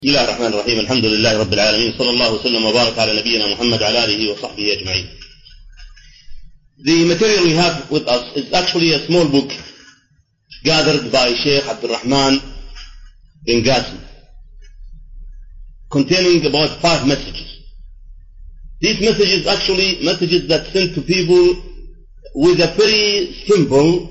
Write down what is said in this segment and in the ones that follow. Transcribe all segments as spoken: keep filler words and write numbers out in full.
بسم الله الرحمن الرحيم. الحمد لله رب العالمين، صلى الله وسلم وبارك على نبينا محمد وعلى آله وصحبه أجمعين. The material we have with us is actually a small book gathered by Sheikh Abdul Rahman bin Qasim, containing about five messages. These messages actually messages that sent to people with a very simple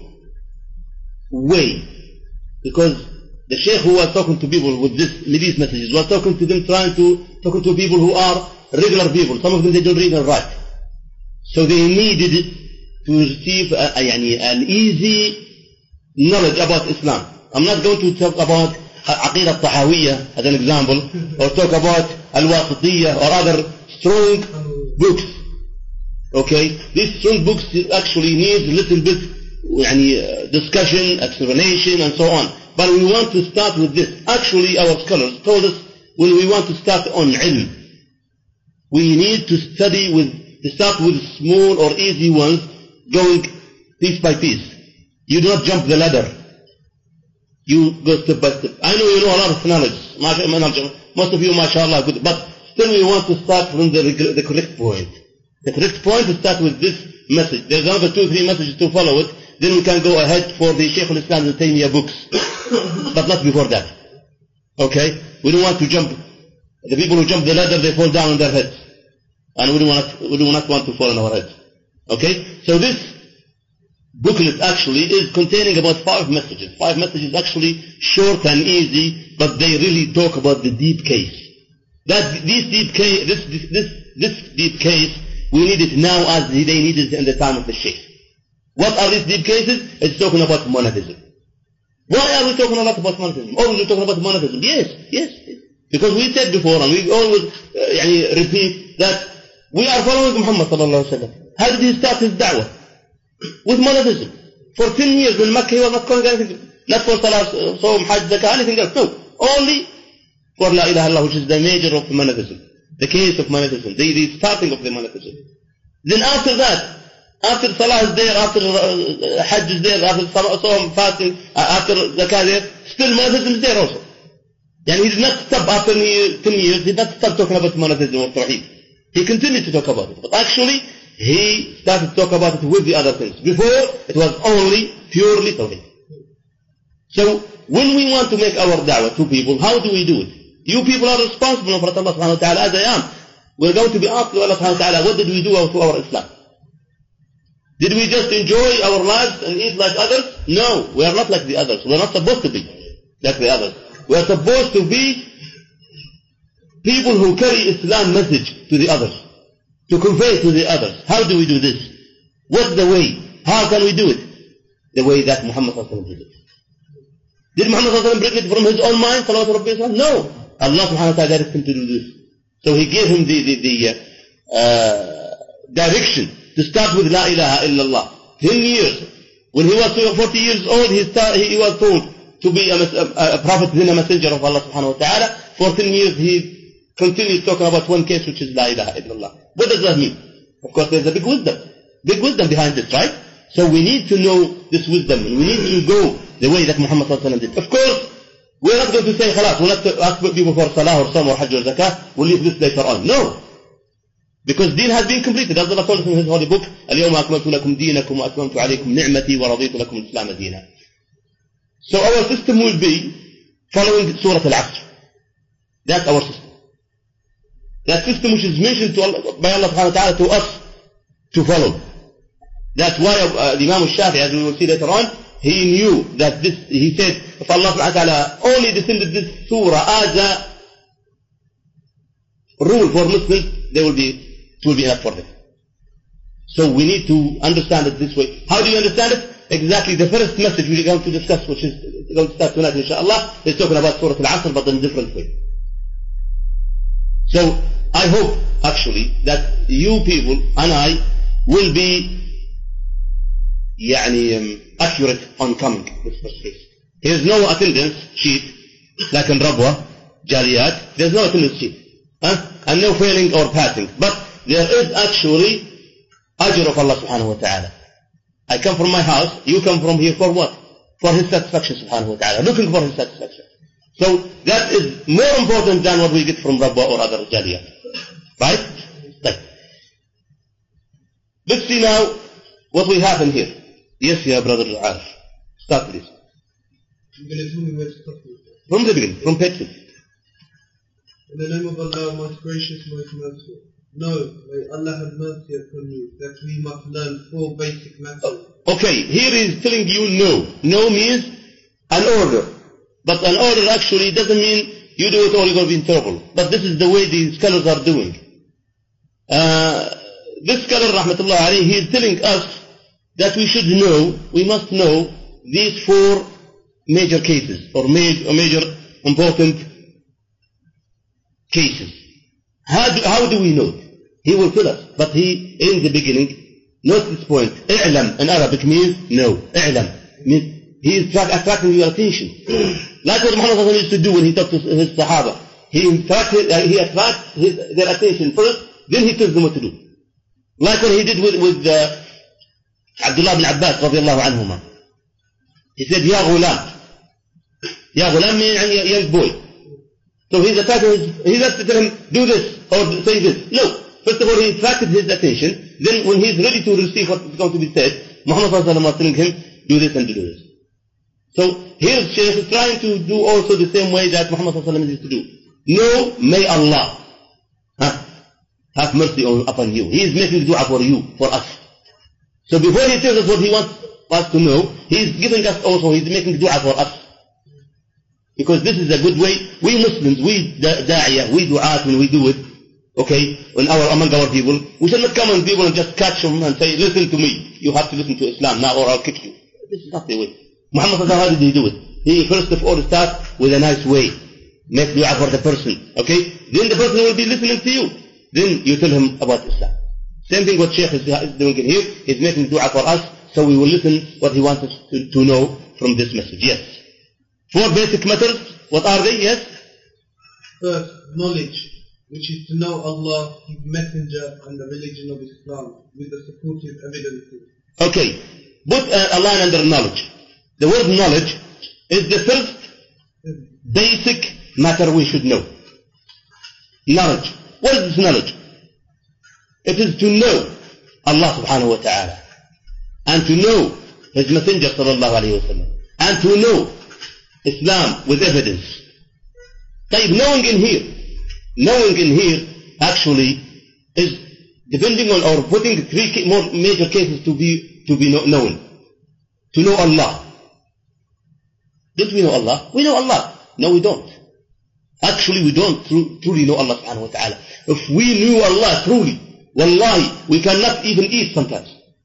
way, because the Sheikh who was talking to people with this, these messages was talking to them, trying to talking to people who are regular people. Some of them they don't read and write, so they needed to receive a, a, an easy knowledge about Islam. I'm not going to talk about Aqidah al-Tahawiyya as an example, or talk about Al-Wasitiyya or other strong books. Okay, these strong books actually need a little bit يعني, discussion, explanation, and so on. But we want to start with this. Actually, our scholars told us when we want to start on ilm, we need to study with, to start with small or easy ones, going piece by piece. You do not jump the ladder. You go step by step. I know you know a lot of knowledge. Most of you, mashallah, good. But still we want to start from the, the correct point. The correct point to start with this message. There's another two, three messages to follow it. Then we can go ahead for the Shaykh al-Islam Ibn Taymiyyah books. But not before that. Okay? We don't want to jump. The people who jump the ladder, they fall down on their heads. And we do not, we do not want to fall on our heads. Okay? So this booklet actually is containing about five messages. Five messages actually short and easy, but they really talk about the deep case. That this deep case, this, this, this, this deep case, we need it now as they needed it in the time of the Shaykh. What are these deep cases? It's talking about monotheism. Why are we talking a lot about monotheism? Always we're talking about monotheism. Yes, yes, yes. Because we said before, and we always uh, يعني, repeat that we are following Muhammad sallallahu alaihi wasallam. How did he start his da'wah? With monotheism. For ten years in Mecca he was not calling anything, not for salah, sawm, hajj, zakah, anything else. No, only for la ilaha illallah, which is the major of monotheism, the case of monotheism, the, the starting of the monotheism. Then after that, after salah is there, after uh, hajj is there, after sawm, fasting, uh, after zakah there, still monotheism is there also. And he did not stop after ten years, he did not stop talking about monotheism or tawheed. He continued to talk about it. But actually, he started to talk about it with the other things. Before, it was only purely tawheed. So, when we want to make our da'wah to people, how do we do it? You people are responsible for Allah subhanahu wa ta'ala, as I am. We're going to be asked to Allah subhanahu wa ta'ala, what did we do to our Islam? Did we just enjoy our lives and eat like others? No, we are not like the others. We are not supposed to be like the others. We are supposed to be people who carry Islam message to the others, to convey to the others. How do we do this? What's the way? How can we do it? The way that Muhammad sallallahu alaihi wasallam did it. Did Muhammad sallallahu alaihi wasallam bring it from his own mind? No. Allah subhanahu wa ta'ala directed him to do this. So he gave him the, the, the uh, direction to start with La ilaha illallah. Ten years. When he was forty years old, he, start, he was told to be a, a, a prophet, then a messenger of Allah subhanahu wa ta'ala. For ten years he continued talking about one case, which is La ilaha illallah. What does that mean? Of course there's a big wisdom. Big wisdom behind this, right? So we need to know this wisdom, and we need to go the way that Muhammad sallallahu alaihi wasallam did. Of course, we're not going to say, khalas, we're not to ask people for salah or some or hajj or zakah, we'll leave this later on. No. Because deen has been completed. As Allah told us in His holy book, اليوم أكملت لكم دينكم وأتممت عليكم نعمتي ورضيت لكم الإسلام دينا. So our system will be following Surah Al-Asr. That's our system. That system which is mentioned to Allah, by Allah subhanahu wa ta'ala to us to follow. That's why uh, the Imam al-Shafi'i, as we will see later on, he knew that this, he said, if Allah subhanahu wa ta'ala only descended this surah as a rule for Muslims, they will be it will be enough for them. So we need to understand it this way. How do you understand it? Exactly the first message we're going to discuss, which is going to start tonight inshallah, is talking about Surah Al-Asr, but in a different way. So I hope actually that you people and I will be يعني, um, accurate on coming this first case. There is no attendance sheet like in Rabwa, Jariyat. There is no attendance sheet. Huh? And no failing or passing. But there is actually ajr of Allah subhanahu wa ta'ala. I come from my house, you come from here for what? For His satisfaction subhanahu wa ta'ala. Looking for His satisfaction. So that is more important than what we get from Rabba or other Jaliyah. Right? Right. Let's see now what will happen here. Yes, yeah, brother Arif. Start please. From the beginning, from page six. In the name of Allah, most gracious, most merciful. No, may Allah have mercy upon you, that we must learn four basic matters. Okay, here he is telling you no. No means an order. But an order actually doesn't mean you do it or you're going to be in trouble. But this is the way the scholars are doing. Uh, this scholar, rahmatullah alayhi, he is telling us that we should know, we must know these four major cases or major, major important cases. How do, how do we know it? He will tell us. But he, in the beginning, note this point. I'lam in Arabic means no. I'lam means he is attracting your attention. Like what Muhammad used to do when he talked to his Sahaba. He attracted, he attracts his, their attention first, then he tells them what to do. Like what he did with, with uh, Abdullah ibn Abbas radiallahu anhuma. He said, Ya ghulam. Ya ghulam means young boy. So he's attacking, he has to tell him, do this or say this. No. First of all, he attracted his attention. Then when he's ready to receive what is going to be said, Muhammad was telling him, do this and do this. So here Shaykh is trying to do also the same way that Muhammad used to do. No, may Allah huh, have mercy on, upon you. He is making dua for you, for us. So before he tells us what he wants us to know, he is giving us also, he is making dua for us. Because this is a good way. We Muslims, we da'iyah, we du'at when we do it, okay, when our, among our people, we should not come on people and just catch them and say, listen to me. You have to listen to Islam now or I'll kick you. This is not the way. Muhammad, how did he do it? He first of all starts with a nice way. Make dua for the person. Okay? Then the person will be listening to you. Then you tell him about Islam. Same thing what Shaykh is doing here. He's making dua for us, so we will listen what he wants us to, to know from this message. Yes. Four basic matters. What are they? Yes? First, knowledge, which is to know Allah, His Messenger, and the religion of Islam with the supportive evidences. Okay. Put uh, a line under knowledge. The word knowledge is the first basic matter we should know. Knowledge. What is this knowledge? It is to know Allah subhanahu wa ta'ala and to know His Messenger sallallahu alayhi wa sallam and to know Islam with evidence. طيب, knowing in here, knowing in here actually is depending on or putting three more major cases to be to be known. To know Allah. Don't we know Allah? We know Allah. No, we don't. Actually, we don't truly know Allah subhanahu wa ta'ala. If we knew Allah truly, wallahi, we cannot even eat sometimes.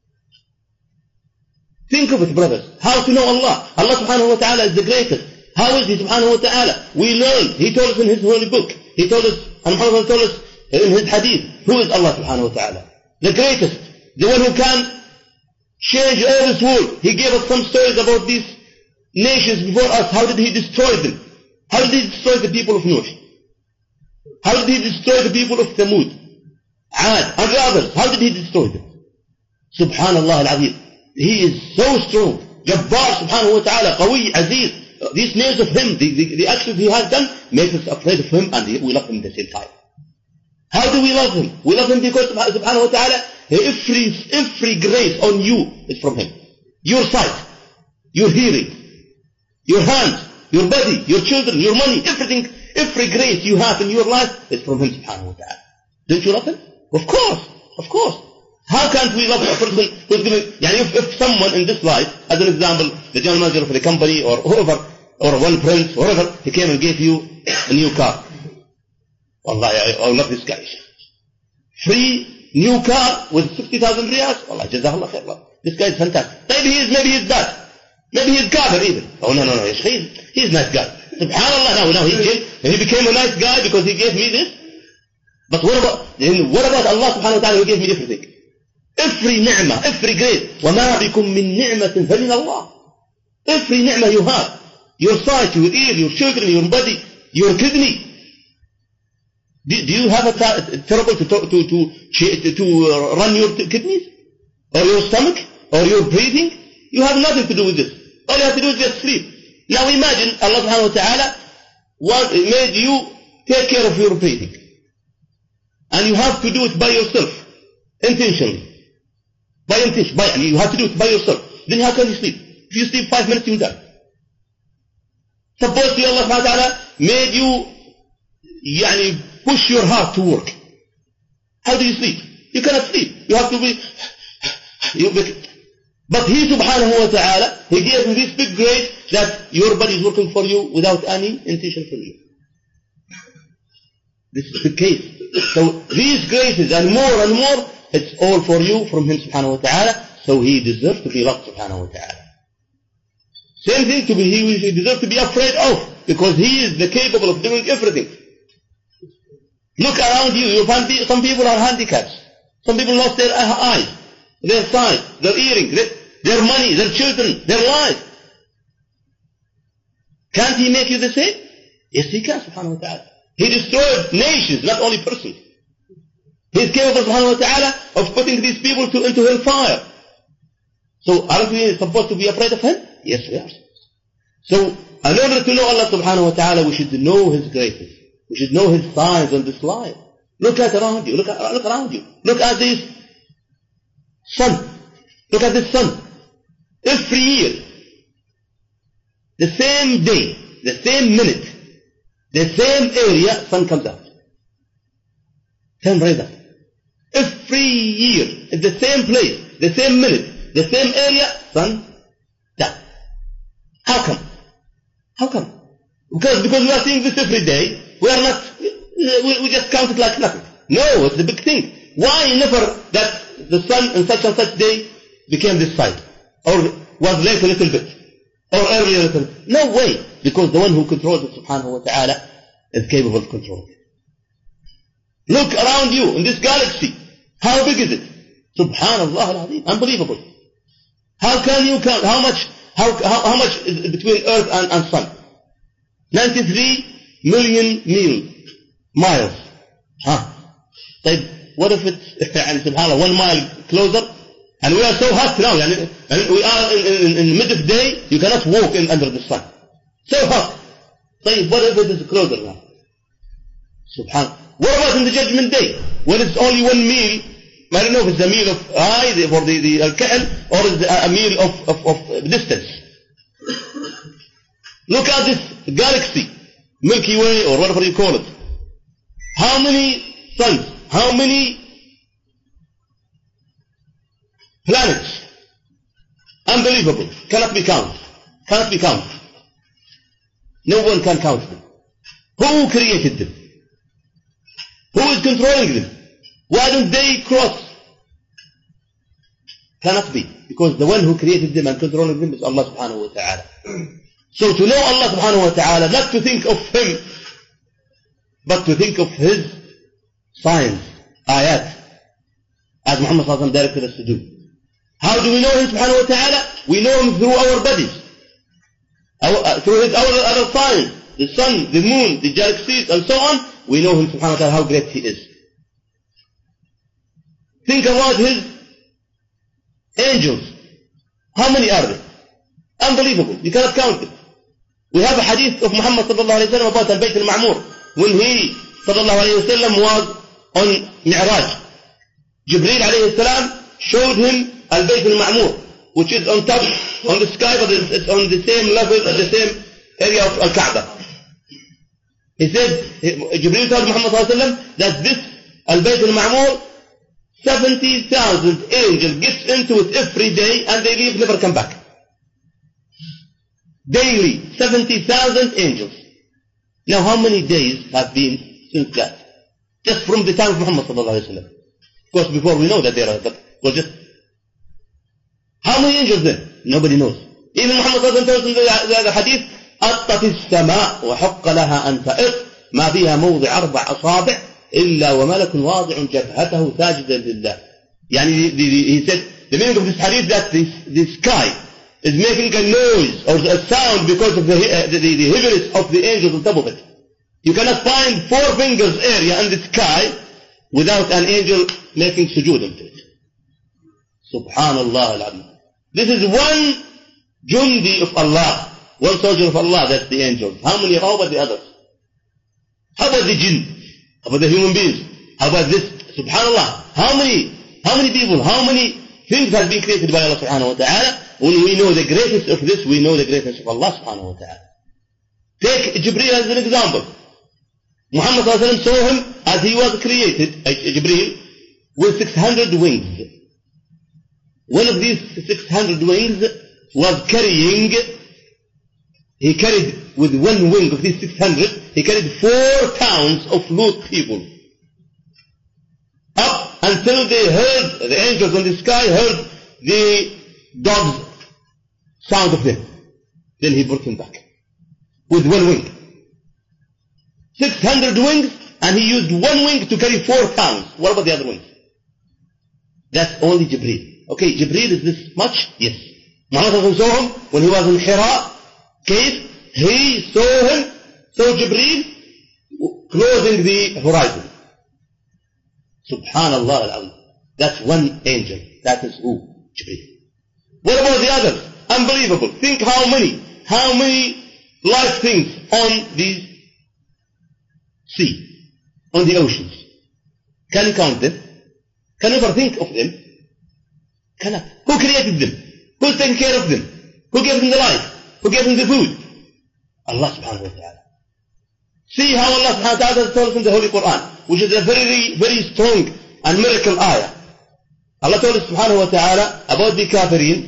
Think of it, brothers. How to know Allah? Allah subhanahu wa ta'ala is the greatest. How is He subhanahu wa ta'ala? We learned. He told us in His holy book. He told us, and Muhammad told us in His hadith. Who is Allah subhanahu wa ta'ala? The greatest. The one who can change all this world. He gave us some stories about these nations before us. How did He destroy them? How did He destroy the people of Nuh? How did He destroy the people of Thamud? Ad, and the others. How did He destroy them? Subhanallah al-Azim. He is so strong. Jabbar subhanahu wa ta'ala. Qawi, Aziz. These names of Him, the, the, the actions He has done, makes us afraid of Him and we love Him at the same time. How do we love Him? We love Him because subhanahu wa ta'ala, every, every grace on you is from Him. Your sight, your hearing, your hands, your body, your children, your money, everything, every grace you have in your life is from Him subhanahu wa ta'ala. Don't you love Him? Of course, of course. How can't we love a person who's giving, yani if, if someone in this life, as an example, the general manager of the company or whoever, or one prince, whoever, he came and gave you a new car. Wallahi, I, I love this guy. Free new car with sixty thousand riyals. Wallahi, jazakallah khair. This guy is fantastic. Maybe he is, maybe he is bad. Maybe he is kafir even. Oh no, no, no, he's, he's a nice guy. Subhanallah, now, now he came, and he became a nice guy because he gave me this. But what about, what about Allah subhanahu wa ta'ala who gave me everything? Every ni'mah, every grace. وَمَا بِكُم مِّن نِعْمَةٍ فَمِنَ اللَّهِ. Every ni'mah you have. Your sight, your ear, your children, your body, your kidney. Do, do you have a ta- terrible to, to, to, to uh, run your t- kidneys? Or your stomach? Or your breathing? You have nothing to do with this. All you have to do is just sleep. Now imagine Allah subhanahu wa ta'ala what made you take care of your breathing. And you have to do it by yourself, intentionally. By intention, by, you have to do it by yourself. Then how can you sleep? If you sleep five minutes, you die. Supposedly Allah subhanahu wa ta'ala made you يعني, push your heart to work. How do you sleep? You cannot sleep. You have to be... You be but He subhanahu wa ta'ala, He gave you this big grace that your body is working for you without any intention from you. This is the case. So these graces and more and more, it's all for you from Him subhanahu wa ta'ala. So He deserves to be loved subhanahu wa ta'ala. Same thing to be, He deserves to be afraid of, because He is the capable of doing everything. Look around you, you'll find some people are handicapped. Some people lost their eyes, their sight, their hearing, their, their money, their children, their life. Can't He make you the same? Yes, He can subhanahu wa ta'ala. He destroyed nations, not only persons. He is capable subhanahu wa ta'ala of putting these people to, into hellfire. So aren't we supposed to be afraid of Him? Yes, we are. So in order to know Allah subhanahu wa ta'ala, we should know His graces. We should know His signs on this life. Look at around you. Look at, look around you. Look at this sun. Look at this sun. Every year, the same day, the same minute, the same area, sun comes out. Same radar. Every year, in the same place, the same minute, the same area, sun down. How come? How come? Because, because we are seeing this every day. We are not, we, we just count it like nothing. No, it's a big thing. Why never that the sun in such and such day became this side? Or was late a little bit? Or earlier a little bit? No way. Because the one who controls it, subhanahu wa ta'ala, is capable of controlling it. Look around you in this galaxy. How big is it? Subhanallah al-Azim. Unbelievable. How can you count? How much, how, how, how much is between earth and, and sun? ninety-three million mil, miles. Huh? طيب, what if it's, subhanallah, one mile closer? And we are so hot now, and we are in, in, in mid of day, you cannot walk in under the sun. So hot. طيب, what if it is closer now? Subhanallah. What about in the judgment day? When it's only one meal, I don't know if it's a meal of eye for the, the al-kahl, or is it a meal of, of, of distance. Look at this galaxy, Milky Way, or whatever you call it. How many suns? How many planets? Unbelievable. Cannot be counted. Cannot be counted. No one can count them. Who created them? Who is controlling them? Why don't they cross? Cannot be. Because the one who created them and controlling them is Allah subhanahu wa ta'ala. So to know Allah subhanahu wa ta'ala, not to think of Him, but to think of His signs, ayat, as Muhammad sallallahu alaihi wasallam directed us to do. How do we know Him subhanahu wa ta'ala? We know Him through our bodies, our, uh, through His our other signs, the sun, the moon, the galaxies, and so on. We know Him subhanahu wa ta'ala, how great He is. Think about His angels. How many are there? Unbelievable. You cannot count them. We have a hadith of Muhammad sallallahu alayhi wa sallam about Al-Bayt al-Ma'mur. When he sallallahu alayhi wa sallam was on Mi'raj, Jibreel alayhi salam showed him Al-Bayt al-Ma'mur, which is on top, on the sky, but it's on the same level, the same area of Al-Kaaba. He said, Jibreel told Muhammad sallallahu alayhi wa sallam that this Al-Bayt al-Ma'mur, seventy thousand angels gets into it every day and they leave, never come back. Daily, seventy thousand angels. Now how many days have been since that? Just from the time of Muhammad sallallahu alayhi wa sallam. Of course, before we know that there are, but well, just how many angels then? Nobody knows. Even Muhammad sallallahu alayhi wa sallam tells in the, the, the hadith, أطت السماء وحق لها أن تئط ما فيها موضع أربع أصابع إلا وملك واضع جبهته ساجدا لله. يعني the, the, he said, the meaning of this hadith that this, the sky is making a noise or a sound because of the, uh, the, the, the heaviness of the angels on top of it. You cannot find four fingers area in the sky without an angel making sujood into it. Subhanallah al-Azim. This is one jundi of Allah, one soldier of Allah, that's the angels. How many are over the others? How about the jinn? How about the human beings? How about this? Subhanallah. How many, how many people, how many things have been created by Allah subhanahu wa ta'ala? When we know the greatness of this, we know the greatness of Allah subhanahu wa ta'ala. Take Jibreel as an example. Muhammad sallallahu alayhi wa sallam saw him as he was created, Jibreel, with six hundred wings. One of these six hundred wings was carrying, he carried with one wing of these six hundred, he carried four towns of Lut people. Up until they heard, the angels in the sky heard the dogs' sound of them. Then he brought them back with one wing. six hundred wings, and he used one wing to carry four towns. What about the other wings? That's only Jibreel. Okay, Jibreel is this much? Yes. Muhammad saw him when he was in Hira cave. He saw him, saw Jibreel closing the horizon. Subhanallah al-Azim. That's one angel. That is who? Jibreel. What about the others? Unbelievable. Think how many, how many live things on the sea, on the oceans. Can you count them? Can you ever think of them? Cannot. Who created them? Who's taking care of them? Who gave them the life? Who gave them the food? Allah subhanahu wa ta'ala. See how Allah subhanahu wa ta'ala told us in the Holy Quran, which is a very, very strong and miracle ayah. Allah told us subhanahu wa ta'ala about the kafirin.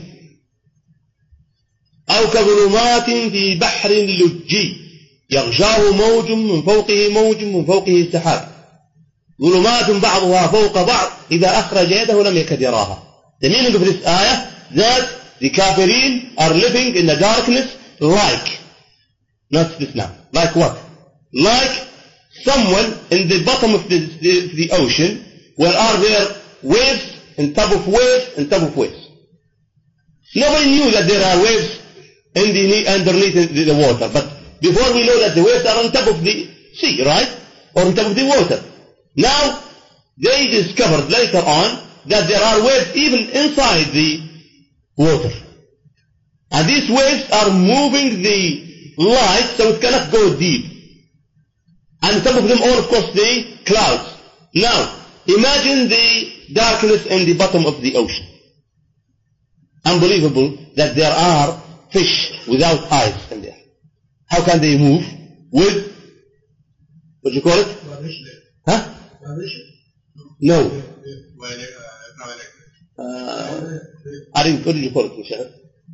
أو كظلمات في بحر لجي يغشاه موج من فوقه موج من فوقه سحاب ظلمات بعضها فوق بعض إذا أخرج يده لم يكد يراها. The meaning of this ayah, that the kafirin are living in the darkness like, not this now, like what? Like someone in the bottom of the, the, the ocean, where are there waves on top of waves on top of waves. Nobody knew that there are waves in the, underneath the, the water, but before we know that the waves are on top of the sea, right? Or on top of the water. Now, they discovered later on that there are waves even inside the water. And these waves are moving the light so it cannot go deep. And some of them all, of course, the clouds. Now, imagine the darkness in the bottom of the ocean. Unbelievable that there are fish without eyes in there. How can they move? With, what do you call it? Huh? No. Uh, I didn't, what did you call it, Michelle?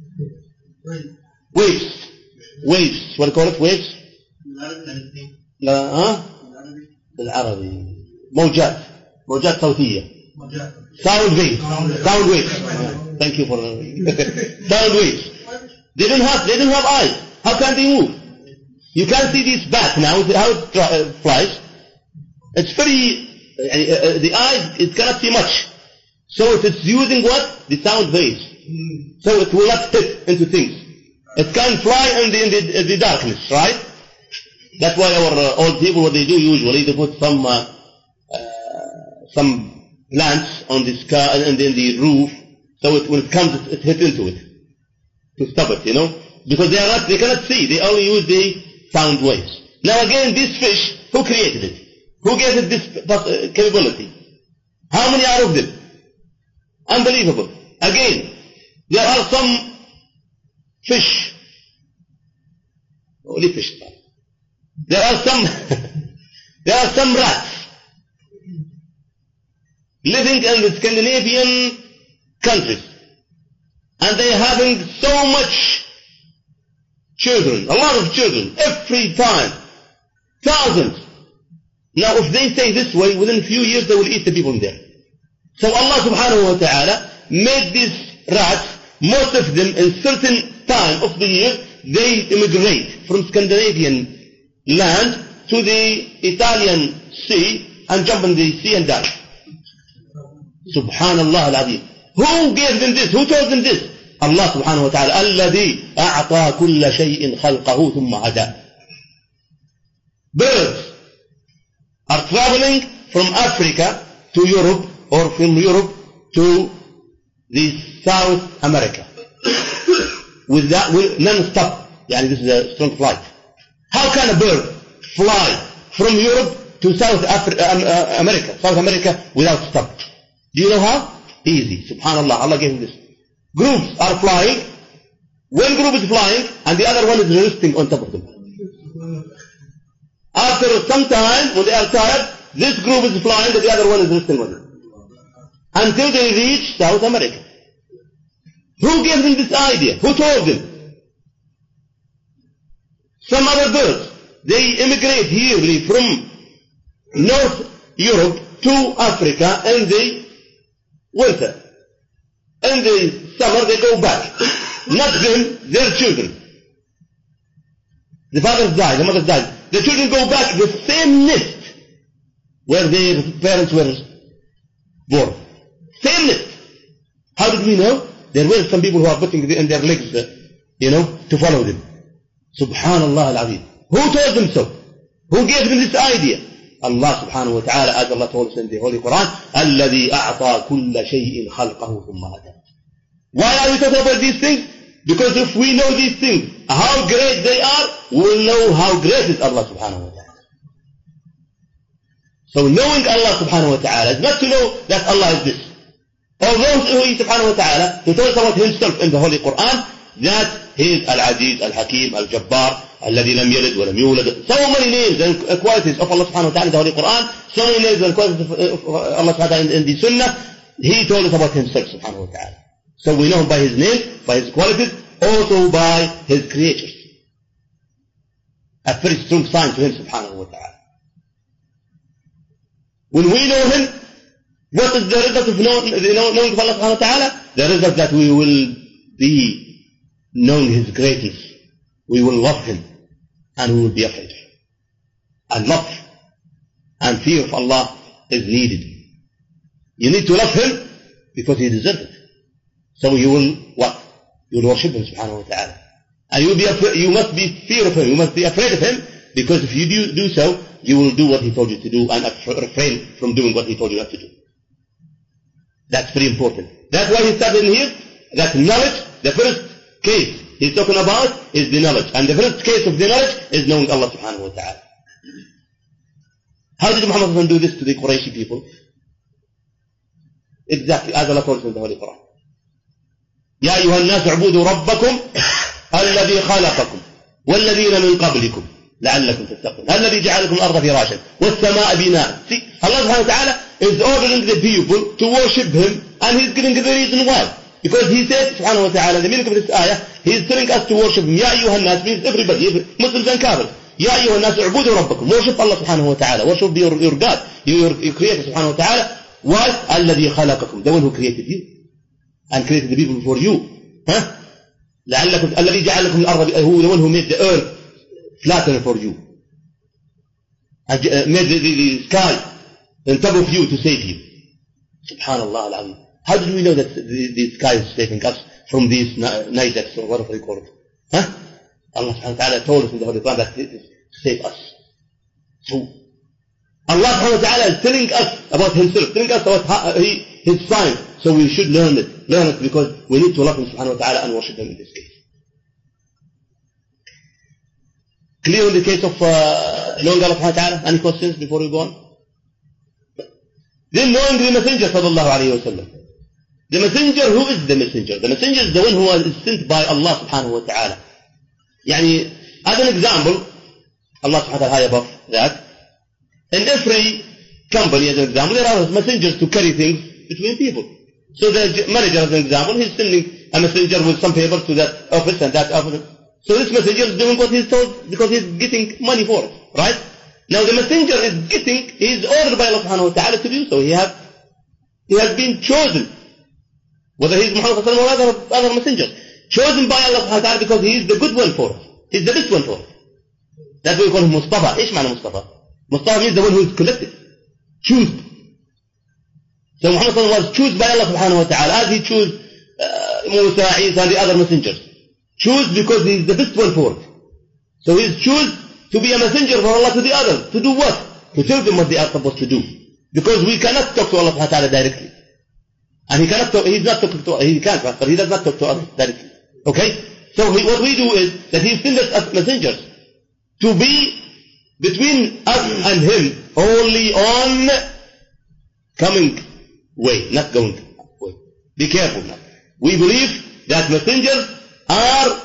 Waves. Waves. What do you call it? Waves? لا ها بالعربي موجات موجات صوتية sound waves sound waves thank you for sound waves they don't have they don't have eyes. How can they move? You can't see this bat now how it flies. It's very uh, the eye it cannot see much, so it's using what? The sound waves, so it will not hit into things. It can fly in the, in the, in the darkness, right? That's why our uh, old people, what they do usually, they put some uh, uh, some plants on the sky and in the roof, so it, when it comes, it, it hits into it to stop it, you know, because they are not, they cannot see. They only use the sound waves. Now again, this fish, who created it? Who gave it this uh, capability? How many are of them? Unbelievable. Again, there are some fish, only fish. There are some, there are some rats living in the Scandinavian countries, and they are having so much children, a lot of children, every time, thousands. Now if they stay this way, within a few years they will eat the people in there. So Allah subhanahu wa ta'ala made these rats, most of them in certain time of the year, they immigrate from Scandinavian land to the Italian sea and jump in the sea and die. Subhanallah al-Azim. Who gave them this? Who told them this? Allah subhanahu wa ta'ala. الذي أعطى كل شيء خلقه ثم هدى. Birds are traveling from Africa to Europe or from Europe to the South America with that, with non-stop. Yani this is a strong flight. How can a bird fly from Europe to South Afri- uh, America, South America without stop. Do you know how? Easy. Subhanallah, Allah gave him this. Groups are flying. One group is flying and the other one is resting on top of them. After some time, when they are tired, this group is flying and the other one is resting on them. Until they reach South America. Who gave them this idea? Who told them? Some other birds. They immigrate yearly from North Europe to Africa in the winter. In the summer they go back. Not them, their children. The fathers died, the mothers died. The children go back to the same nest where their parents were born. Same nest. How did we know? There were some people who are putting it in their legs, uh, you know, to follow them. Subhanallah al-Azim. Who told them so? Who gave them this idea? Allah subhanahu wa ta'ala, as Allah told us in the Holy Quran, الَّذِي أَعْطَى كُلَّ شَيْءٍ خَلْقَهُ ثُمَّ هَدَى. Why are we talking about these things? Because if we know these things, how great they are, we'll know how great is Allah subhanahu wa ta'ala. So knowing Allah subhanahu wa ta'ala is not to know that Allah is this. Although He subhanahu wa ta'ala, He told us about Himself in the Holy Quran, that He is Al-Aziz, Al-Hakim, Al-Jabbar, الذي لم يلد ولم يولد. So many names and qualities of Allah subhanahu wa ta'ala in the Holy Quran, so many names and qualities of Allah subhanahu wa ta'ala in the Sunnah. He told us about Himself subhanahu wa ta'ala. So we know Him by His name, by His qualities, also by His creatures. A very strong sign to Him subhanahu wa ta'ala. When we know Him, what is the result of knowing, knowing of Allah subhanahu wa ta'ala? The result that we will be knowing His greatness. We will love Him and we will be afraid of Him. And love and fear of Allah is needed. You need to love Him because He deserves it. So you will what? You will worship Him subhanahu wa ta'ala. And you, will be afraid, you must be fear of Him. You must be afraid of Him because if you do, do so, you will do what He told you to do and refrain from doing what He told you not to do. That's very important. That's why He started in here, that knowledge, the first case He's talking about is the knowledge. And the first case of the knowledge is knowing Allah subhanahu wa ta'ala. How did Muhammad do this to the Qurayshi people? Exactly as Allah told us in the Holy Quran. يا أيها الناس اعبدوا ربكم الذي خلقكم والذين من قبلكم لعلكم تتقون الذي جعل لكم الأرض فراشا والسماء بناء. See, Allah subhanahu wa ta'ala is ordering the people to worship Him and He's giving the reason why. Because He said subhanahu wa ta'ala, the meaning of this ayah, He is telling us to worship Him. يا أيها الناس means everybody, Muslims and Kafirs. يا أيها الناس اعبدوا ربكم. Worship Allah subhanahu wa ta'ala. Worship your, your God, your, your Creator subhanahu wa ta'ala. Why? الذي خلقكم. The one who created you. And created the people for you. Huh? لعلكم الذي جعل لكم الأرض, who the one who made the earth flatten for you. And made the, the, the sky on top of you to save you. Subhanallah al-Azim. How did we know that the, the sky is saving us from these naidex or whatever you call it? Huh? Allah subhanahu wa ta'ala told us in the Holy Quran that it is to save us. So, Allah subhanahu wa ta'ala is telling us about Himself, telling us about how, he, His sign. So we should learn it. Learn it because we need to love Him subhanahu wa ta'ala and worship Him in this case. Clear in the case of uh, knowing Allah subhanahu wa ta'ala? Any questions before we go on? Then knowing the Messenger sallallahu alayhi wa sallam. The Messenger, who is the Messenger? The Messenger is the one who is sent by Allah subhanahu wa ta'ala. Yani, as an example, Allah subhanahu wa ta'ala high above that, in every company as an example, there are messengers to carry things between people. So the manager as an example, he's sending a messenger with some papers to that office and that office. So this messenger is doing what he's told because he's getting money for it, right? Now the messenger is getting, he is ordered by Allah subhanahu wa ta'ala to do so. He, have, he has been chosen. Whether he is Muhammad or other, other messengers. Chosen by Allah subhanahu wa ta'ala because he is the good one for it. He is the best one for it. That's why we call him Mustafa. إيش معنى Mustafa? Mustafa means the one who is collected. Chosen. So Muhammad was chosen by Allah subhanahu wa ta'ala as he chose uh, Musa, Isa and the other messengers. Choose because he is the best one for it. So he is chosen to be a messenger for Allah to the others. To do what? To tell them what they are supposed to do. Because we cannot talk to Allah subhanahu wa ta'ala directly. And he cannot talk, he's not talking to us, he can't, but he does not talk to us directly. Okay? So he, what we do is that he sends us messengers to be between us and him only on coming way, not going way. Be careful now. We believe that messengers are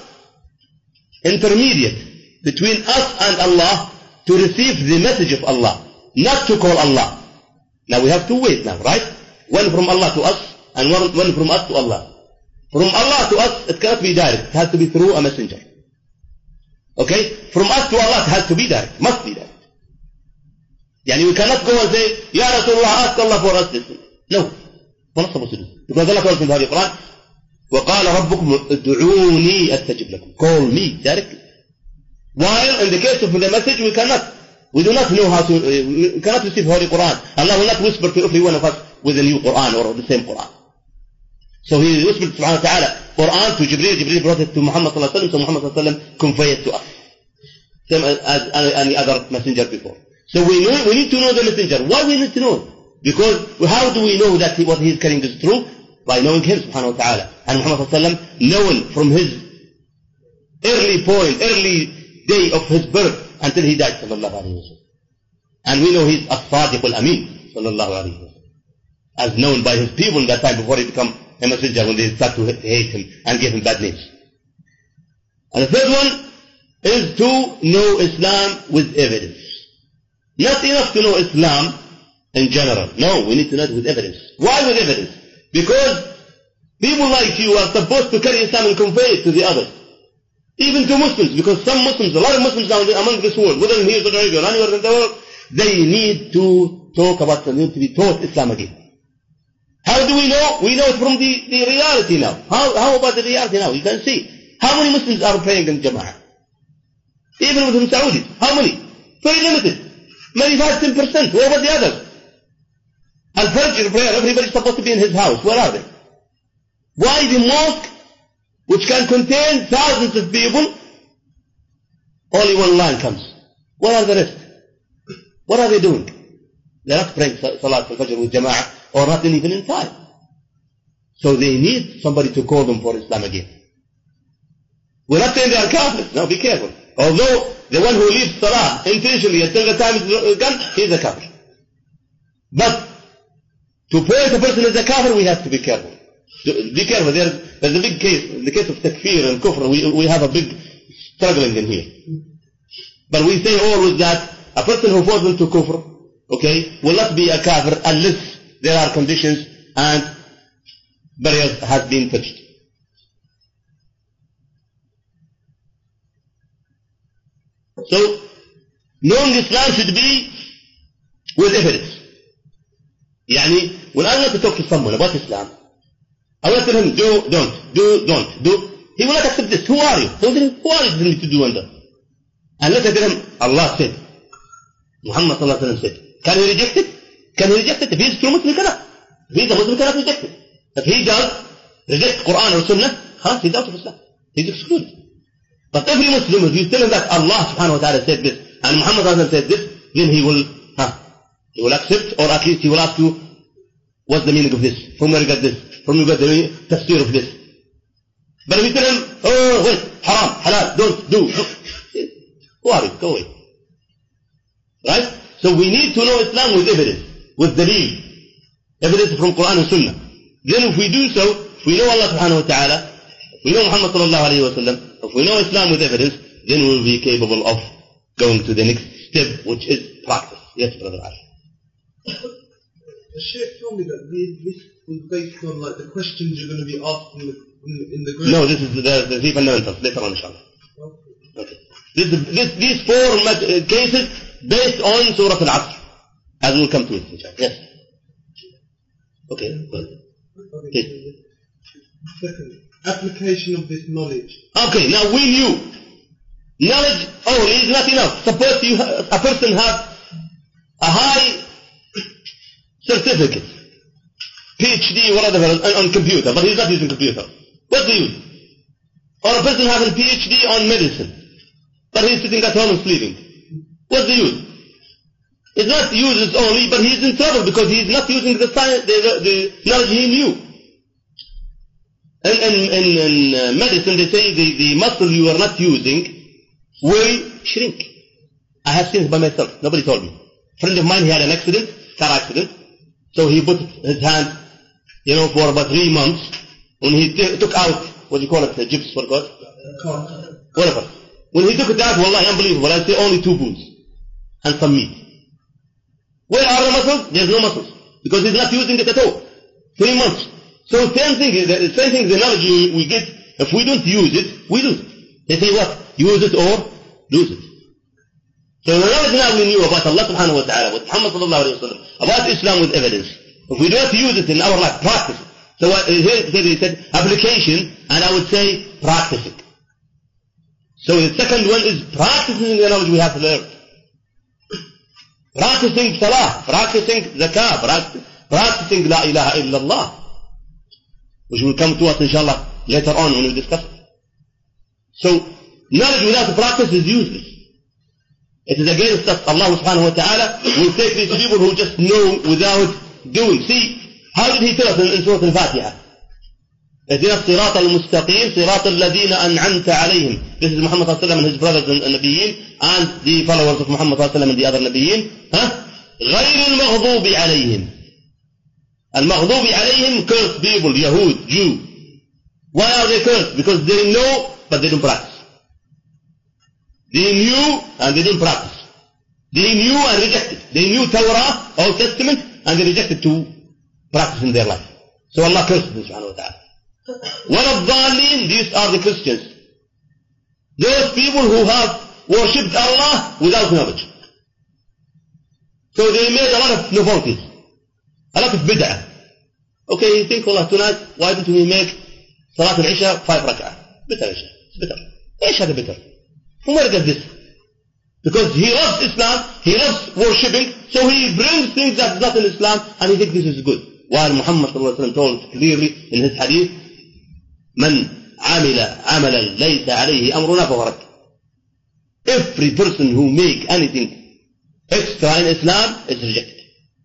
intermediate between us and Allah to receive the message of Allah, not to call Allah. Now we have two ways now, right? One from Allah to us and one, one from us to Allah. From Allah to us, it cannot be direct. It has to be through a messenger. Okay? From us to Allah, it has to be direct. Must be direct. Yani we cannot go and say, Ya Rasulullah, ask Allah for us this. No. We're not supposed to do it. Because Allah calls in the Holy Quran, وَقَالَ رَبُّكُمْ ادْعُونِي أَسْتَجِبْ لَكُمْ. Call me directly. While in the case of the message, we cannot. We do not know how to, uh, we cannot receive Holy Quran. Allah will not whisper to every one of us with a new Quran or the same Quran. So he whispered subhanahu wa ta'ala Quran to Jibreel, Jibreel brought it to Muhammad sallallahu alayhi wa sallam, so Muhammad sallallahu alayhi wa sallam conveyed it to us. Same as, as any other messenger before. So we know, we need to know the messenger. Why we need to know? Because how do we know that he, what he is carrying is true? By knowing him subhanahu wa ta'ala. And Muhammad sallallahu alayhi wa sallam, known from his early point, early day of his birth until he died sallallahu alayhi wa sallam. And we know he's as-sadiq al-amin sallallahu alayhi wa sallam. As known by his people in that time before he became a messenger, when they start to hate him and give him bad names. And the third one is to know Islam with evidence. Not enough to know Islam in general. No, we need to know it with evidence. Why with evidence? Because people like you are supposed to carry Islam and convey it to the others. Even to Muslims, because some Muslims, a lot of Muslims now among this world, whether in here, Saudi Arabia, or anywhere in the world, they need to talk about, they need to be taught Islam again. How do we know? We know it from the, the reality now. How, how about the reality now? You can see. How many Muslims are praying in Jama'ah? Even within Saudi. How many? Very limited. Maybe five to ten percent. Where were the others? Al-Fajr prayer, everybody's supposed to be in his house. Where are they? Why the mosque, which can contain thousands of people, only one line comes? What are the rest? What are they doing? They're not praying Salat al-Fajr with Jama'ah, or not even in time. So they need somebody to call them for Islam again. We're not saying they are Kafirs. No, be careful. Although the one who leaves Salah intentionally until the time is gone, he's a Kafir. But to point a person as a Kafir, we have to be careful. Be careful. There's, there's a big case, in the case of Takfir and Kufr, we, we have a big struggling in here. But we say always that a person who falls into Kufr, okay, will not be a Kafir unless there are conditions and barriers has been touched. So, knowing Islam should be with evidence. Yani, when I want to talk to someone about Islam, I want to tell him, do, don't, do, don't, do. He will not accept this. Who are you? Who are you for me to do under? Unless I tell him, Allah said, Muhammad sallallahu alayhi wa sallam said. Can he reject it? Can he reject it? If he is true Muslim, cannot. If he is a Muslim, cannot reject it. If he does reject Quran or Sunnah, he's out of Islam. He's excluded. But every Muslim, if you tell him that Allah subhanahu wa ta'ala said this, and Muhammad sallallahu alayhi wa sallam said this, then he will, huh, he will accept, or at least he will ask you, what's the meaning of this? From where you got this? From where you got the tafsir of this? But if you tell him, oh, wait, haram, halal, don't, do, who are you? Go away. Right? So we need to know Islam with evidence, with daleel, evidence from Quran and Sunnah. Then if we do so, if we know Allah subhanahu wa ta'ala, if we know Muhammad sallallahu alayhi wa sallam, if we know Islam with evidence, then we will be capable of going to the next step, which is practice. Yes, Brother Ali. The Sheikh told me that this was based on like the questions you're going to be asked in the, in the, in the group. No, this is the, the three fundamentals, later on inshallah. Okay. Okay. This, this, these four cases based on Surah Al-Asr, as we'll come to it inshallah. Yes. Okay, good. Okay. Second, application of this knowledge. Okay, now we knew. Knowledge only is not enough. Suppose you ha- a person has a high certificate, PhD, whatever, on, on computer, but he's not using computer. What's the use? Or a person has a PhD on medicine, but he's sitting at home and sleeping. What's the use? It's not uses only, but he's in trouble because he's not using the science, the, the knowledge he knew. In, in, in, in uh, medicine, they say the, the muscle you are not using will shrink. I have seen it by myself. Nobody told me. A friend of mine, he had an accident, car accident. So he put his hand, you know, for about three months. When he t- took out, what do you call it, the gyps, what God? Whatever. When he took it out, wallahi, unbelievable. I'd say only two bones and some meat. Where are the muscles? There's no muscles. Because he's not using it at all. Three months. So same thing, the same thing, the analogy we get, if we don't use it, we lose it. They say what? Use it or lose it. So the knowledge now we knew about Allah subhanahu wa ta'ala, with Muhammad sallallahu alayhi wa sallam, about Islam with evidence. If we don't use it in our life, practice it. So uh, here, here he said application, and I would say practicing. So the second one is practicing the knowledge we have learned. Practicing salah, practicing zakah, practicing, practicing la ilaha illallah, which will come to us inshallah later on when we discuss it. So knowledge without practice is useless. It is against us. Allah subhanahu wa ta'ala will take these people who just know without doing. See, how did he tell us in, in Surah Al-Fatiha? اهدنا الصراط المستقيم صراط الذين أنعمت عليهم. This is Muhammad sallallahu alayhi wa sallam and his brothers and, and Nabiyyin and the followers of Muhammad sallallahu alayhi wa sallam and the other Nabiyyin. Huh? غير المغضوب عليهم. المغضوب عليهم, cursed people, Yahud, Jew. Why are they cursed? Because they know but they don't practice. They knew and they didn't practice. They knew and rejected. They knew Torah, Old Testament, and they rejected to practice in their life. So Allah cursed them subhanahu wa ta'ala. One of Dhalin, these are the Christians. Those people who have worshipped Allah without knowledge. So they made a lot of novelties, a lot of bid'ah. Okay, you think, Allah, tonight, why don't we make Salat al-Isha five rak'ah? Better Isha. It's better. Isha the better. From where does this? Because he loves Islam, he loves worshipping, so he brings things that's not in Islam, and he thinks this is good. While Muhammad sallallahu alayhi wa sallam told clearly in his hadith, من عمل عملا ليس عليه أمرنا فهو رد. Every person who make anything extra in Islam is rejected.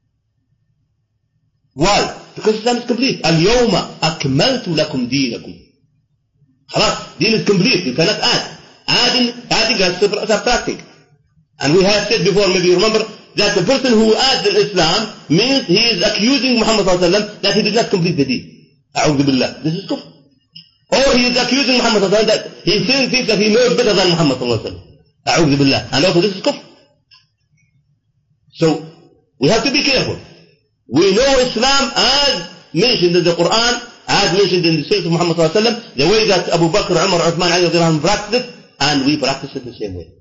Why? Because Islam is complete. اليوم أكملت لكم دينكم. خلاص, deen is complete. You cannot add. Adding, adding is subtracting. And we have said before, maybe you remember, that the person who adds in Islam means he is accusing Muhammad sallallahu alayhi wa sallam that he did not complete the deen. A'udhu billah. This is kufr. Or he is accusing Muhammad sallallahu alayhi wa sallam that he still thinks that he knows better than Muhammad sallallahu alayhi wa sallam. A'udhu billah. And also this is kufr. So, we have to be careful. We know Islam as mentioned in the Quran, as mentioned in the Sunnah of Muhammad sallallahu alayhi wa sallam, the way that Abu Bakr, Umar, Uthman, Ali practiced it, and we practice it the same way.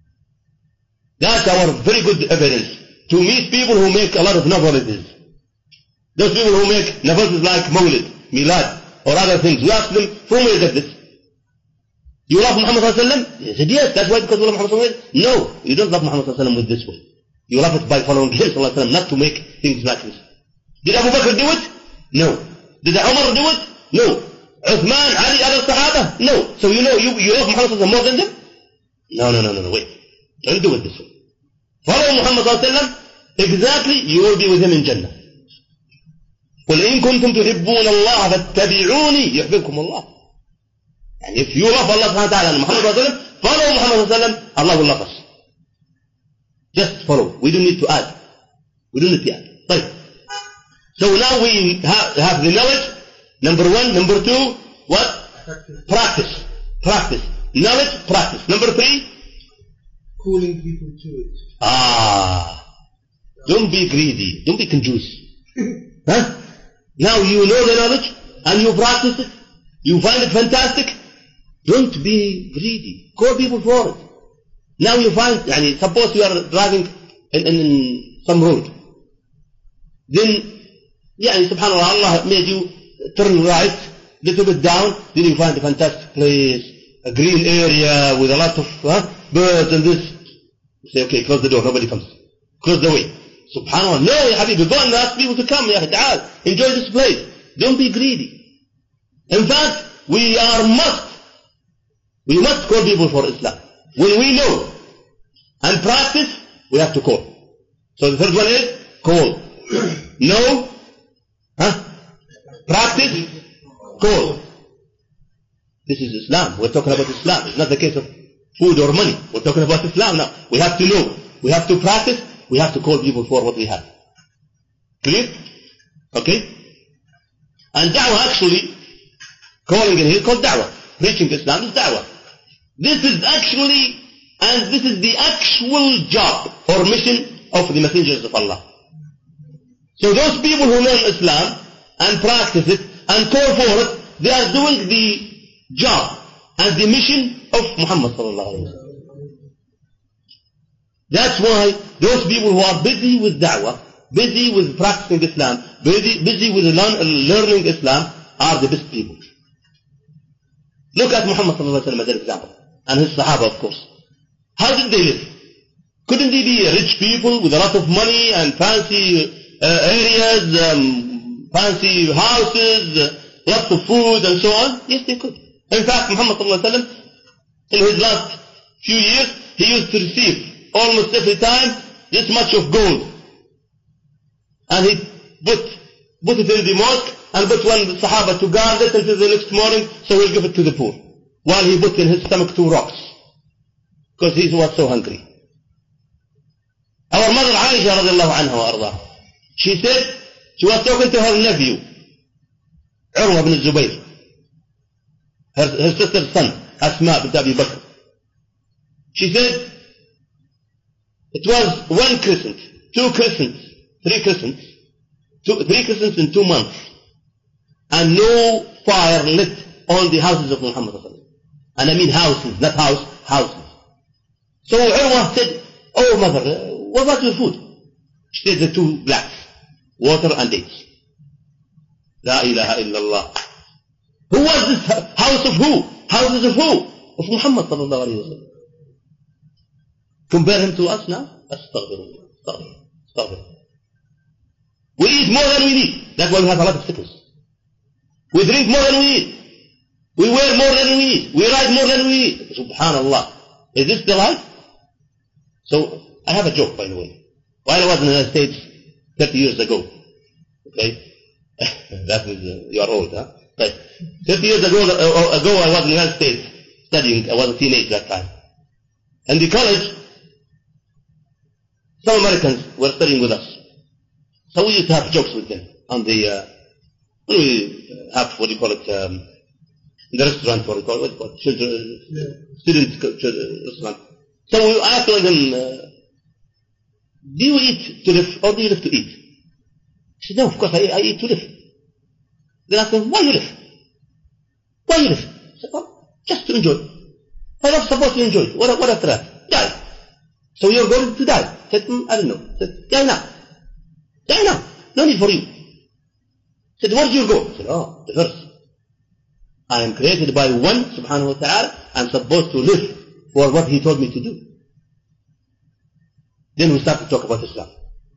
That's our very good evidence to meet people who make a lot of novelties. Those people who make novelties like Mawlid, Milad, or other things. We ask them, from where is this? You love Muhammad sallallahu alayhi wa sallam? They said, yes, that's why because we love Muhammad sallallahu alayhi wa sallam. No, you don't love Muhammad sallallahu alayhi wa sallam with this way. You love it by following him sallallahu alayhi wa sallam, not to make things like this. Did Abu Bakr do it? No. Did Umar do it? No. Uthman, Ali, other Sahaba? No. So you know, you, you love Muhammad sallallahu alayhi wa sallam more than them? No, no, no, no, no, wait. Don't do it this way. Follow Muhammad sallallahu alayhi wa sallam, exactly, you will be with him in Jannah. قُلْ إِن كُنْتُمْ تُحِبُّونَ اللَّهَ فَاتَّبِعُونِي يُحْبِبْكُمُ اللَّهِ. And if you love Allah subhanahu wa ta'ala and Muhammad sallallahu alayhi wa sallam, follow Muhammad sallallahu alayhi wa sallam, Allah will love us. Just follow. We don't need to add. We don't need to add. Right. So now we have, have the knowledge. Number one. Number two, what? Practice. Practice. Knowledge, practice. Number three, calling people to it. Ah. Don't be greedy. Don't be conjuice. Huh? Now you know the knowledge and you practice it. You find it fantastic. Don't be greedy. Call people for it. Now you find, yani, suppose you are driving in, in, in some road. Then, yani, subhanAllah, Allah made you turn right, little bit down, then you find a fantastic place, a green area with a lot of huh, birds and this. You say, okay, close the door, nobody comes. Close the way. SubhanAllah, no, ya Habibi, go and ask people to come, ya ta'al, enjoy this place. Don't be greedy. In fact, we are must, we must call people for Islam. When we know and practice, we have to call. So the third one is call. Know, huh? Practice, call. This is Islam. We're talking about Islam. It's not the case of food or money. We're talking about Islam now. We have to know. We have to practice. We have to call people for what we have. Clear? Okay? And da'wah actually, calling in here is called da'wah. Preaching Islam is da'wah. This is actually, and this is the actual job or mission of the messengers of Allah. So those people who learn Islam and practice it and call for it, they are doing the job and the mission of Muhammad sallallahu alayhi wa sallam. That's why those people who are busy with da'wah, busy with practicing Islam, busy, busy with learn, learning Islam, are the best people. Look at Muhammad sallallahu alayhi wa sallam as an example. And his Sahaba, of course. How did they live? Couldn't they be rich people with a lot of money and fancy uh, areas, um, fancy houses, uh, lots of food and so on? Yes, they could. In fact, Muhammad sallallahu alayhi wa sallam, in his last few years, he used to receive almost every time this much of gold. And he put, put it in the mosque and put one Sahaba to guard it until the next morning, so he'll give it to the poor. While he put in his stomach two rocks. Because he was so hungry. Our mother Aisha radiallahu anha wa ardaha, she said, she was talking to her nephew, Urwa ibn Zubayr, her, her sister's son, Asma bint Abi Bakr. She said, it was one crescent, two crescents, three crescents, two, three crescents in two months, and no fire lit on the houses of Muhammad. And I mean houses, not house, houses. So Urwa said, oh mother, what about your food? She said the two blacks, water and dates. La ilaha illallah. Who was this house of who? Houses of who? Of Muhammad sallallahu alayhi wa sallam. Compare him to us now? Astaghfirullah. Astaghfirullah. Astaghfirullah. We eat more than we need. That's why we have a lot of sickness. We drink more than we eat. We wear more than we eat. We ride more than we eat. Subhanallah. Is this the life? So, I have a joke, by the way. While I was in the United States thirty years ago, okay? That is, uh, you are old, huh? But thirty years ago, uh, ago I was in the United States studying. I was a teenager that time. And the college, some Americans were studying with us. So we used to have jokes with them on the, uh, when we have, what do you call it, um, in the restaurant, what do you call it, what do you call it, children, yeah. student children, restaurant. So we asked them, uh, do you eat to live or do you live to eat? He said, no, of course I, I eat to live. Then I asked him, why you live? Why you live? He said, well, just to enjoy. I'm not supposed to enjoy. What, what after that? Die. So you're going to die. I said, mm, I don't know. I said, die now. Die now. No need for you. I said, where do you go? I said, oh, the verse. I am created by one, subhanahu wa ta'ala. I'm supposed to live for what he told me to do. Then we start to talk about Islam.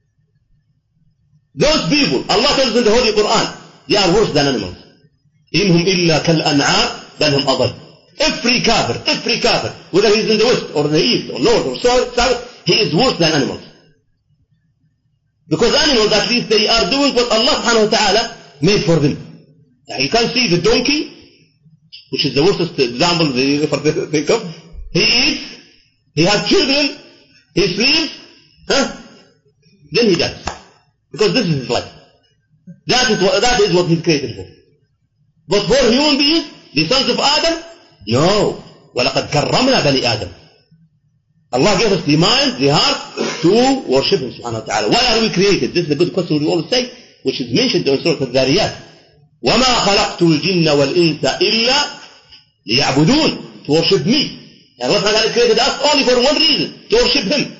Those people, Allah tells in the Holy Quran, they are worse than animals. إِنْهُمْ إِلَّا كَالْأَنْعَامِ بَلْ هُمْ أَضَلُّ. Every kafir, every kafir, whether he's in the west or the east or north or south, he is worse than animals. Because animals, at least, they are doing what Allah subhanahu wa ta'ala made for them. Now, you can see the donkey, which is the worst example they ever think of. He eats, he has children, he sleeps, huh? Then he dies. Because this is his life. That is what, that is what he's created for. But for human beings, the sons of Adam, no. وَلَقَدْ كَرَّمْنَا بَنِي آدَمَ. Allah gave us the mind, the heart, to worship Him subhanahu wa ta'ala. Why are we created? This is a good question we always say, which is mentioned in Surah Al-Dhariyat. وَمَا خَلَقْتُ الْجِنَّ وَالْإِنسَ إِلَّا لِيَعْبُدُونَ. To worship me. And Allah subhanahu wa ta'ala created us only for one reason, to worship Him.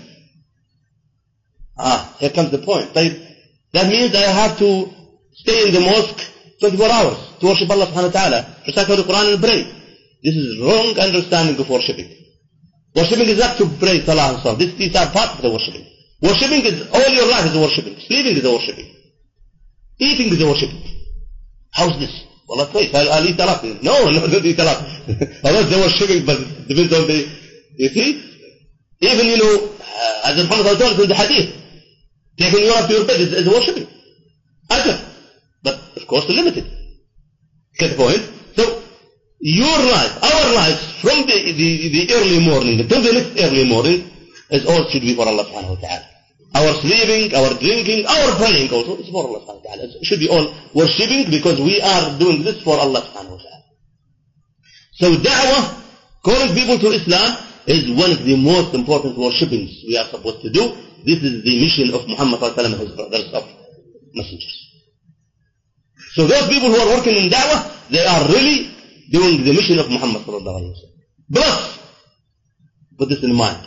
Ah, here comes the point. That means I have to stay in the mosque twenty-four hours to worship Allah subhanahu wa ta'ala, recite the Quran and pray. This is wrong understanding of worshipping. Worshipping is not to pray salah and salah. This, these are part of the worshipping. Worshipping is, all your life is worshipping. Sleeping is a worshipping. Eating is a worshipping. How's this? Well, let's wait. I'll, I'll eat a lot. No, no, don't eat a lot. Although they're worshipping, but it depends on the, you see? Even, you know, uh, as Muhammad told us in the hadith, taking you up to your bed is, is worshipping. Ajr. But, of course, limited. Get the point? So, your life, our lives, from the, the, the early morning until the next early morning, is all should be for Allah subhanahu wa ta'ala. Our sleeping, our drinking, our praying also is for Allah subhanahu wa ta'ala. It should be all worshipping because we are doing this for Allah subhanahu wa ta'ala. So da'wah, calling people to Islam, is one of the most important worshippings we are supposed to do. This is the mission of Muhammad sallallahu alayhi wa sallam and his brothers of messengers. So those people who are working in da'wah, they are really doing the mission of Muhammad sallallahu alayhi wa sallam. Plus, put this in mind.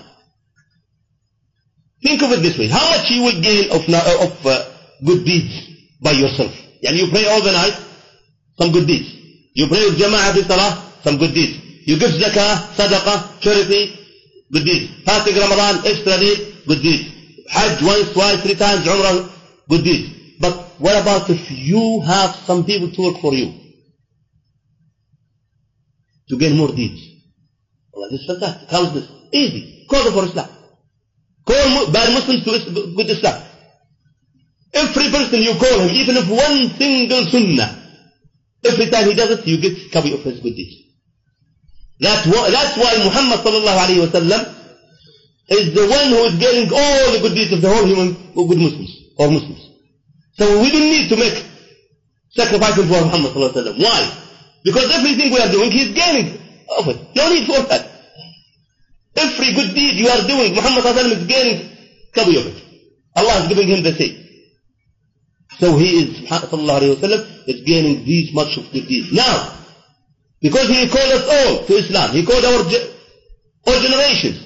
Think of it this way. How much you will gain of, of uh, good deeds by yourself? And you pray all the night, some good deeds. You pray with jama'ah fi salah, some good deeds. You give zakah, sadaqah, charity, good deeds. Fasting Ramadan, extra deeds, good deeds. Hajj once, twice, three times, Umrah, good deeds. But what about if you have some people to work for you? To gain more deeds. Well, this is fantastic. How is this? Easy. Call them for Islam. Call bad Muslims to good Islam. Every person you call him, even if one single sunnah, every time he does it, you get a copy of his good deeds. That's why, that's why Muhammad sallallahu alayhi wa sallam is the one who is getting all the good deeds of the whole human, good Muslims, or Muslims. So we don't need to make sacrifices for Muhammad sallallahu alayhi wa sallam. Why? Because everything we are doing, he is gaining of it. No need for that. Every good deed you are doing, Muhammad sallallahu alayhi wa sallam is gaining copy of it. Allah is giving him the same. So he is, sallallahu alayhi wa sallam, is gaining these much of good deeds. Now, because he called us all to Islam, he called our all generations.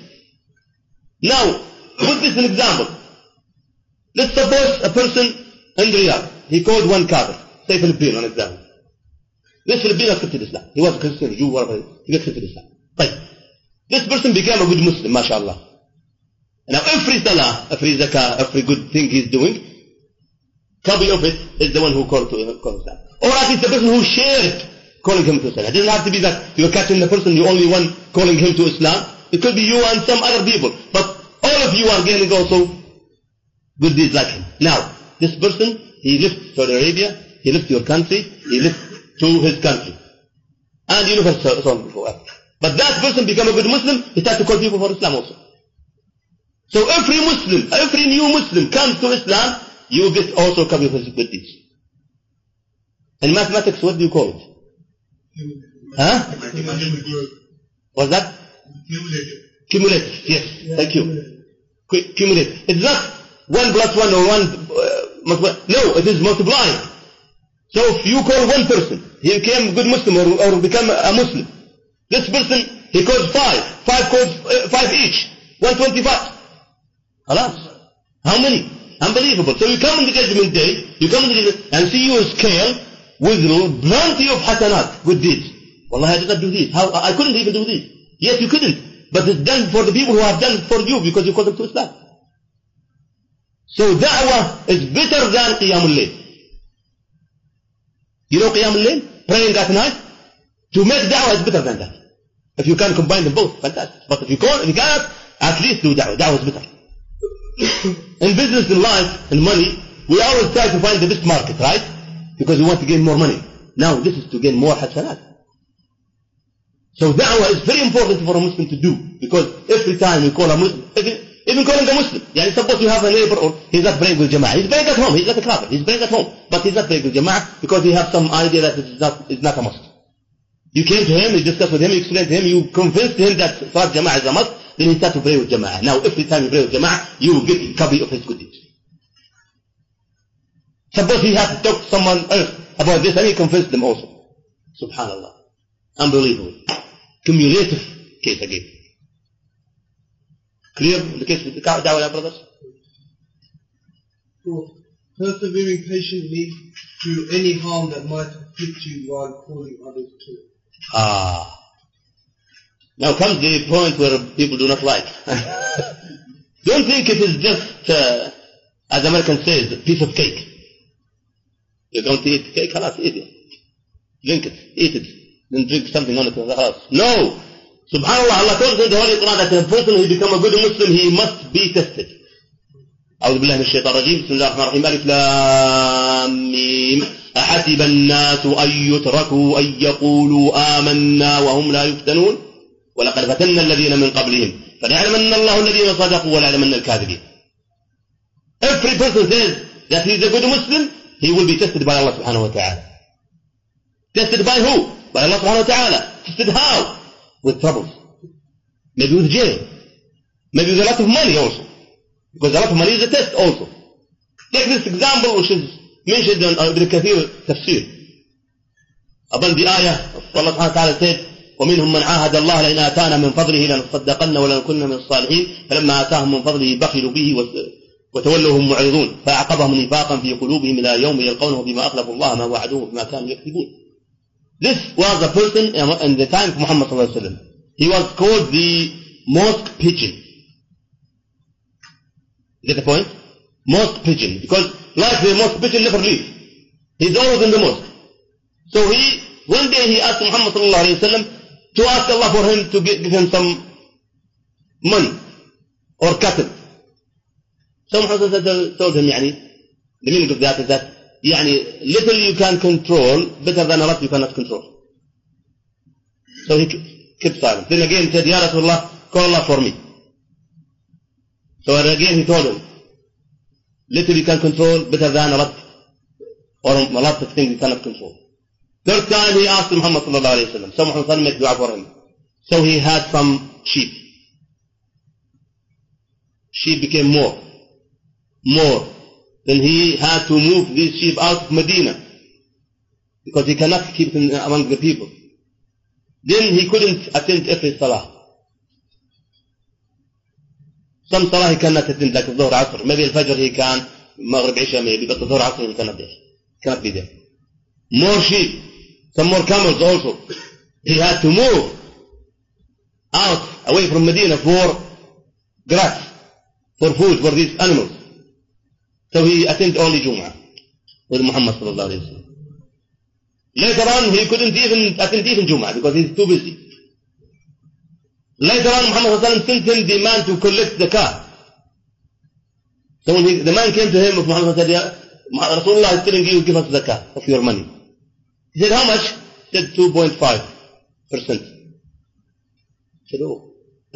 Now, put this an example. Let's suppose a person in Riyadh, he called one kafir, say Filipino, an example. This Filipino accepted Islam. He was a Christian, Jew, whatever, he accepted Islam. Right. This person became a good Muslim, mashallah. Now every salah, every zakah, every good thing he's doing, copy of it is the one who called to call Islam. Or at least the person who shared calling him to Islam. It doesn't have to be that you're catching the person, you only one calling him to Islam. It could be you and some other people. But all of you are gaining also good deeds like him. Now, this person, he left Saudi Arabia, he left your country, he left to his country. And you never saw him before. But that person became a good Muslim, he started to call people for Islam also. So every Muslim, every new Muslim comes to Islam, you get also a copy of his good deeds. In mathematics, what do you call it? Huh? What's that? Cumulative. Cumulative, yes. Yeah, thank you. Cumulative. It's not one plus one or one, uh, multiply. No, it is multiplying. So if you call one person, he became a good Muslim or, or become a Muslim. This person, he calls five. Five calls uh, five each. one hundred twenty-five. Alas. How many? Unbelievable. So you come in the judgment day, you come in the judgment, and see your scale with plenty of hasanat, good deeds. Wallahi, I did not do this. How? I couldn't even do this. Yes, you couldn't. But it's done for the people who have done it for you because you call them to Islam. So da'wah is better than Qiyamul Layl. You know Qiyamul Layl? Praying at night? To make da'wah is better than that. If you can combine them both, fantastic. But if you can't, if you cannot, at least do da'wah. Da'wah is better. In business, in life, in money, we always try to find the best market, right? Because we want to gain more money. Now this is to gain more hasanat. So da'wah is very important for a Muslim to do. Because every time you call a Muslim, even, even calling a Muslim, yani suppose you have a neighbor or he's not praying with Jama'ah. He's praying at home, he's not a kafir, he's praying at home. But he's not praying with Jama'ah because he has some idea that it's not, it's not a must. You came to him, you discussed with him, you explained to him, you convinced him that Salat Jama'ah is a must, then he starts to pray with Jama'ah. Now every time you pray with Jama'ah, you will get a copy of his good deeds. Suppose he has to talk to someone else about this and he convinced them also. Subhanallah. Unbelievable. Cumulative case again. Clear the case with the da'wah, brothers? Fourth, persevering patiently through any harm that might afflict you while calling others to it. Ah. Now comes the point where people do not like. Don't think it is just, uh, as American says, a piece of cake. You're going to eat cake, halas, eat it. Drink it, eat it. Then drink something on it in the house. No! Subhanallah, Allah told us in the Holy Quran that a person who become a good Muslim, he must be tested. أعوذ بالله من الشيطان الرجيم. بسم الله الرحمن الرحيم. ألف لام ميم. أحسب الناس أن يتركوا أن يقولوا آمنا وهم لا يفتنون ولقد فتنا الذين من قبلهم فليعلمن الله الذين صدقوا وليعلمن الكاذبين. Every person says that he is a good Muslim, he will be tested by Allah subhanahu wa ta'ala. Tested by who? By Allah subhanahu wa ta'ala. Tested how? With troubles. Maybe with jail. Maybe with a lot of money also. Because a lot of money is a test also. Take this example which is mentioned in Ibn Kathir tafsir. Upon the ayah of Allah subhanahu wa ta'ala said, ومنهم من عاهد الله لئن آتانا من فضله لنصدقن ولنكن من الصالحين فلما آتاهم من فضله بخلوا به وتولوا هم معرضون فأعقبهم نفاقا في قلوبهم إلى يوم يلقونه بما أخلفوا الله ما وعدوه بما كانوا يكذبون. This was a person in the time of Muhammad sallallahu alaihi wasallam. He was called the mosque pigeon. You get the point? Mosque pigeon. Because like the mosque pigeon never leaves. He's always in the mosque. So he, one day he asked Muhammad sallallahu alaihi wasallam to ask Allah for him to give, give him some money or cattle. So Muhammad told him, يعني, the meaning of that is that يعني, little you can control, better than a lot you cannot control. So he kept silent. Then again he said, Ya Rasulullah, call Allah for me. So again he told him, little you can control, better than a lot, or a lot of things you cannot control. Third time he asked Muhammad sallallahu alayhi wa sallam. So Muhammad sallallahu made dua for him. So he had some sheep. Sheep became more. More. Then he had to move these sheep out of Medina. Because he cannot keep them among the people. Then he couldn't attend every salah. Some salah he cannot attend, like Dhuhr, Asr. Maybe Al-Fajr he can, Maghrib, Isha maybe, but Dhuhr, Asr he cannot be. Cannot be there. More sheep. Some more camels also. He had to move out, away from Medina for grass, for food for these animals. So he attended only Jum'ah with Muhammad sallallahu alayhi wa sallam. Later on he couldn't even attend even Jum'ah because he's too busy. Later on Muhammad sallallahu alayhi wa sallam sent him the man to collect the car. So when he, the man came to him, Muhammad said, Rasulullah is telling you, give us the car of your money. He said, how much? He said, two point five percent. He said, oh,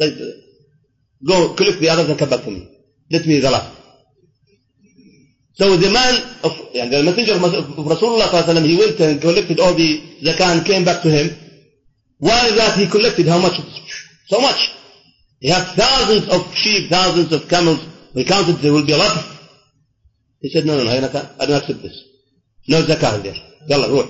go collect the others and come back to me. Let me the last. So the man of, and the messenger of Rasulullah sallallahu alaihi wasallam, he went and collected all the zakah and came back to him. While that he collected how much? So much. He had thousands of sheep, thousands of camels. We counted there will be a lot. He said, no, no, no, I don't accept this. No zakah there. Yalla, go.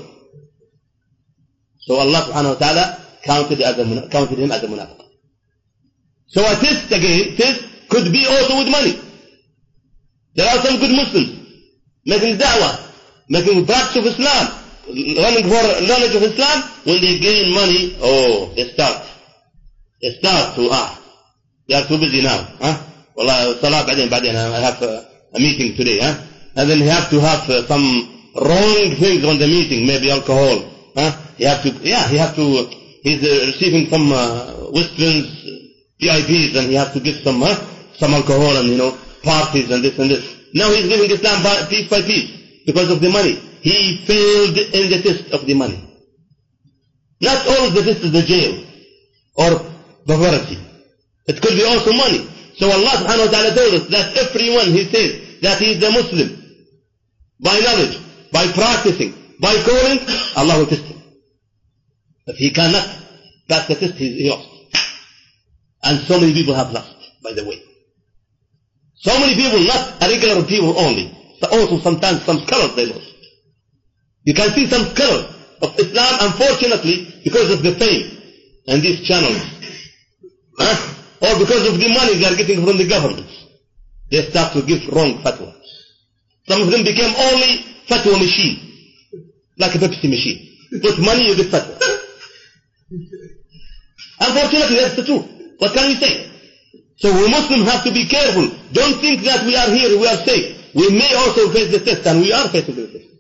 So Allah subhanahu wa ta'ala counted, as a, counted him as a munafiq. So a test again, test could be also with money. There are some good Muslims making da'wah, making practice of Islam, running for knowledge of Islam. When they gain money, oh, they start. They start to, ah, they are too busy now. Huh? Wallah, salah, بعدين, بعدين, I have a, a meeting today. Huh? And then you have to have uh, some wrong things on the meeting, maybe alcohol. Huh? You have to, yeah, he have to, he's uh, receiving some uh, Westerns, V I Ps, and he has to give some, huh, some alcohol and, you know, parties and this and this. Now he's giving Islam by, piece by piece because of the money. He failed in the test of the money. Not all the test is the jail or poverty. It could be also money. So Allah subhanahu wa ta'ala told us that everyone he says that he is a Muslim by knowledge, by practicing, by calling, Allah will test him. If he cannot pass the test, he lost. And so many people have lost, by the way. So many people, not regular people only, but also sometimes some scholars they lost. You can see some scholars of Islam, unfortunately, because of the fame and these channels, huh? Or because of the money they are getting from the government, they start to give wrong fatwa. Some of them became only fatwa machine, like a Pepsi machine. Put money, you get fatwa. Unfortunately, that's the truth. What can we say? So we Muslims have to be careful. Don't think that we are here, we are safe. We may also face the test, and we are facing the test.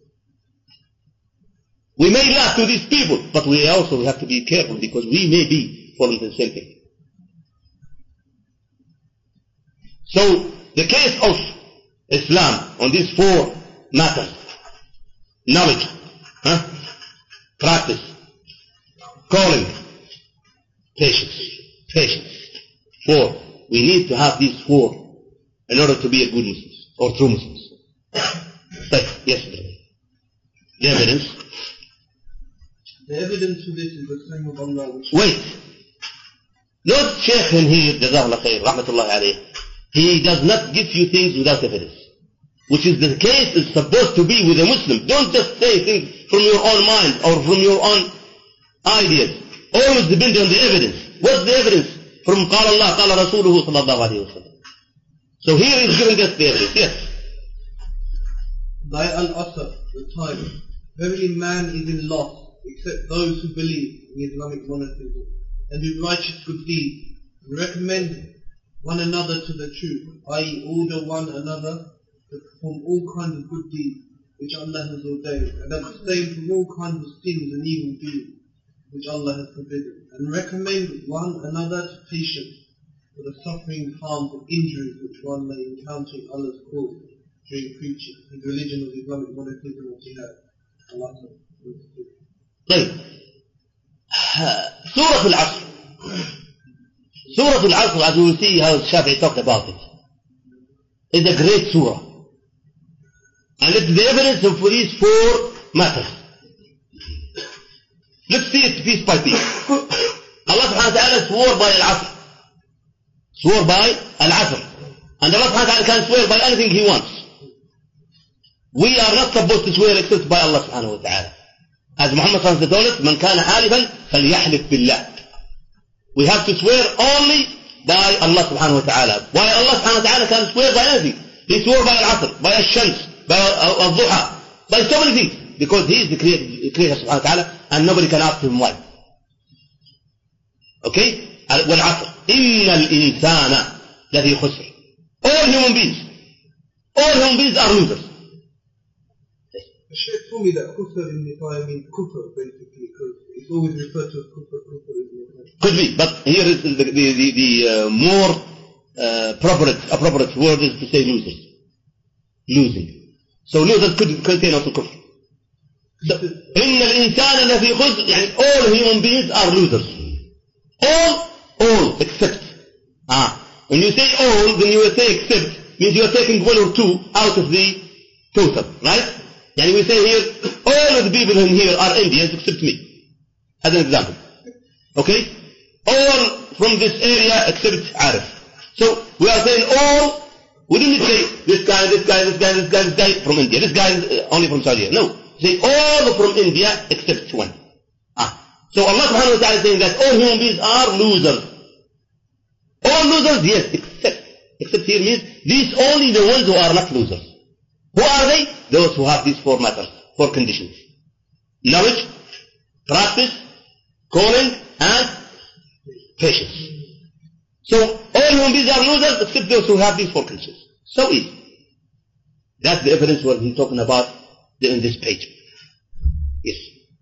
We may laugh to these people, but we also have to be careful because we may be falling into the same thing. So the case of Islam on these four matters. Knowledge, huh? Practice, calling, patience, patience. Four. We need to have these four in order to be a good Muslim or true Muslims. Right. Yes, brother. The evidence. The evidence for this is the saying of Allah. Which Wait. Not Shaykh in here, Jazahullah khair, rahmatullahi alayh. He does not give you things without evidence. Which is the case is supposed to be with a Muslim. Don't just say things from your own mind or from your own ideas. Always depend on the evidence. What's the evidence? From قال Allah, قال رسوله صلى الله عليه وسلم. So here is giving us the evidence. Yes. By Al-Asr, the time, verily man is in loss, except those who believe in Islamic monotheism and do righteous good deeds, and recommend one another to the truth, that is order one another to perform all kinds of good deeds which Allah has ordained, and abstain from all kinds of sins and evil deeds which Allah has forbidden, and recommend one another to patience for the suffering, harms and injuries which one may encounter in Allah's cause during preaching in the religion of Islamic monotheism or jihad. Allah. طيب سورة العصر سورة العصر, as we will see how Shafi'i talked about it, is a great surah, and it's the evidence of these four matters. Let's see it piece by piece. Allah subhanahu wa ta'ala swore by Al-Asr, swore by Al-Asr, and Allah subhanahu wa ta'ala can swear by anything He wants. We are not supposed to swear except by Allah subhanahu wa ta'ala. As Muhammad sallallahu alayhi wa sallam told us, Man kana halifan falyahlif billah. We have to swear only by Allah subhanahu wa ta'ala. Why Allah subhanahu wa ta'ala can swear by anything? He swore by Al-Asr, by Al-Shams, by Al-Duha, by so many things. Because He is the creator, creator subhanahu wa ta'ala, and nobody can ask Him why. Okay? وَالْعَصْرِ إِنَّ الْإِنسَانَ لَفِي خُسْرٍ. All human beings, all human beings are losers. The Shaykh told me that kufr in Nepal means kufr basically, because it's always referred to as kufr, kufr in Nepal. Could be, but here is the, the, the, the uh, more uh, appropriate, appropriate word is to say losers. Losing. So losers could contain also kufr. So, إِنَّ الْإِنسَانَ لَفِي خُسْرٍ, يعني all human beings are losers. All, all, except. Ah, when you say all, then you say except, means you are taking one or two out of the total, right? And we say here, all of the people in here are Indians except me. As an example. Okay? All from this area except Arif. So, we are saying all, we didn't say this guy, this guy, this guy, this guy, this guy from India. This guy is only from Saudi Arabia. No. Say all from India except one. Ah. So Allah subhanahu wa ta'ala is saying that all human beings are losers. All losers, yes, except. Except here means, these only the ones who are not losers. Who are they? Those who have these four matters, four conditions. Knowledge, practice, calling, and patience. So, all human beings are losers except those who have these four conditions. So easy. That's the evidence what he's talking about in this page. Yes.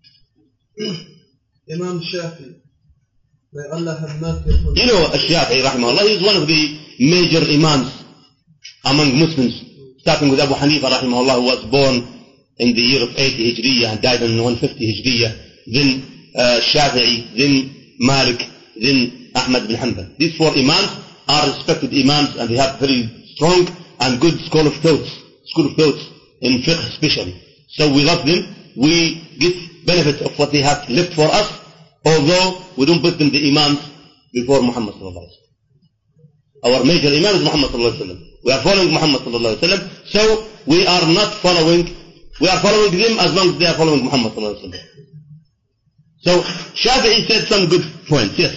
Imam Shafi, may Allah have mercy upon him. You know, Shafi, rahimahullah, he is one of the major imams among Muslims. Starting with Abu Hanifa rahimahullah, who was born in the year of eighty Hijriya and died in one fifty Hijriya, then uh, Shafi'i, then Malik, then Ahmad bin Hanbal. These four imams are respected imams, and they have very strong and good school of thoughts, school of thoughts in fiqh especially. So we love them, we get benefit of what they have left for us, although we don't put them the imams before Muhammad sallallahu alaihi wasallam. Our major imam is Muhammad sallallahu alaihi wasallam. We are following Muhammad sallallahu alaihi wasallam, so we are not following, we are following them as long as they are following Muhammad sallallahu alaihi wasallam. So Shafi'i said some good points, yes.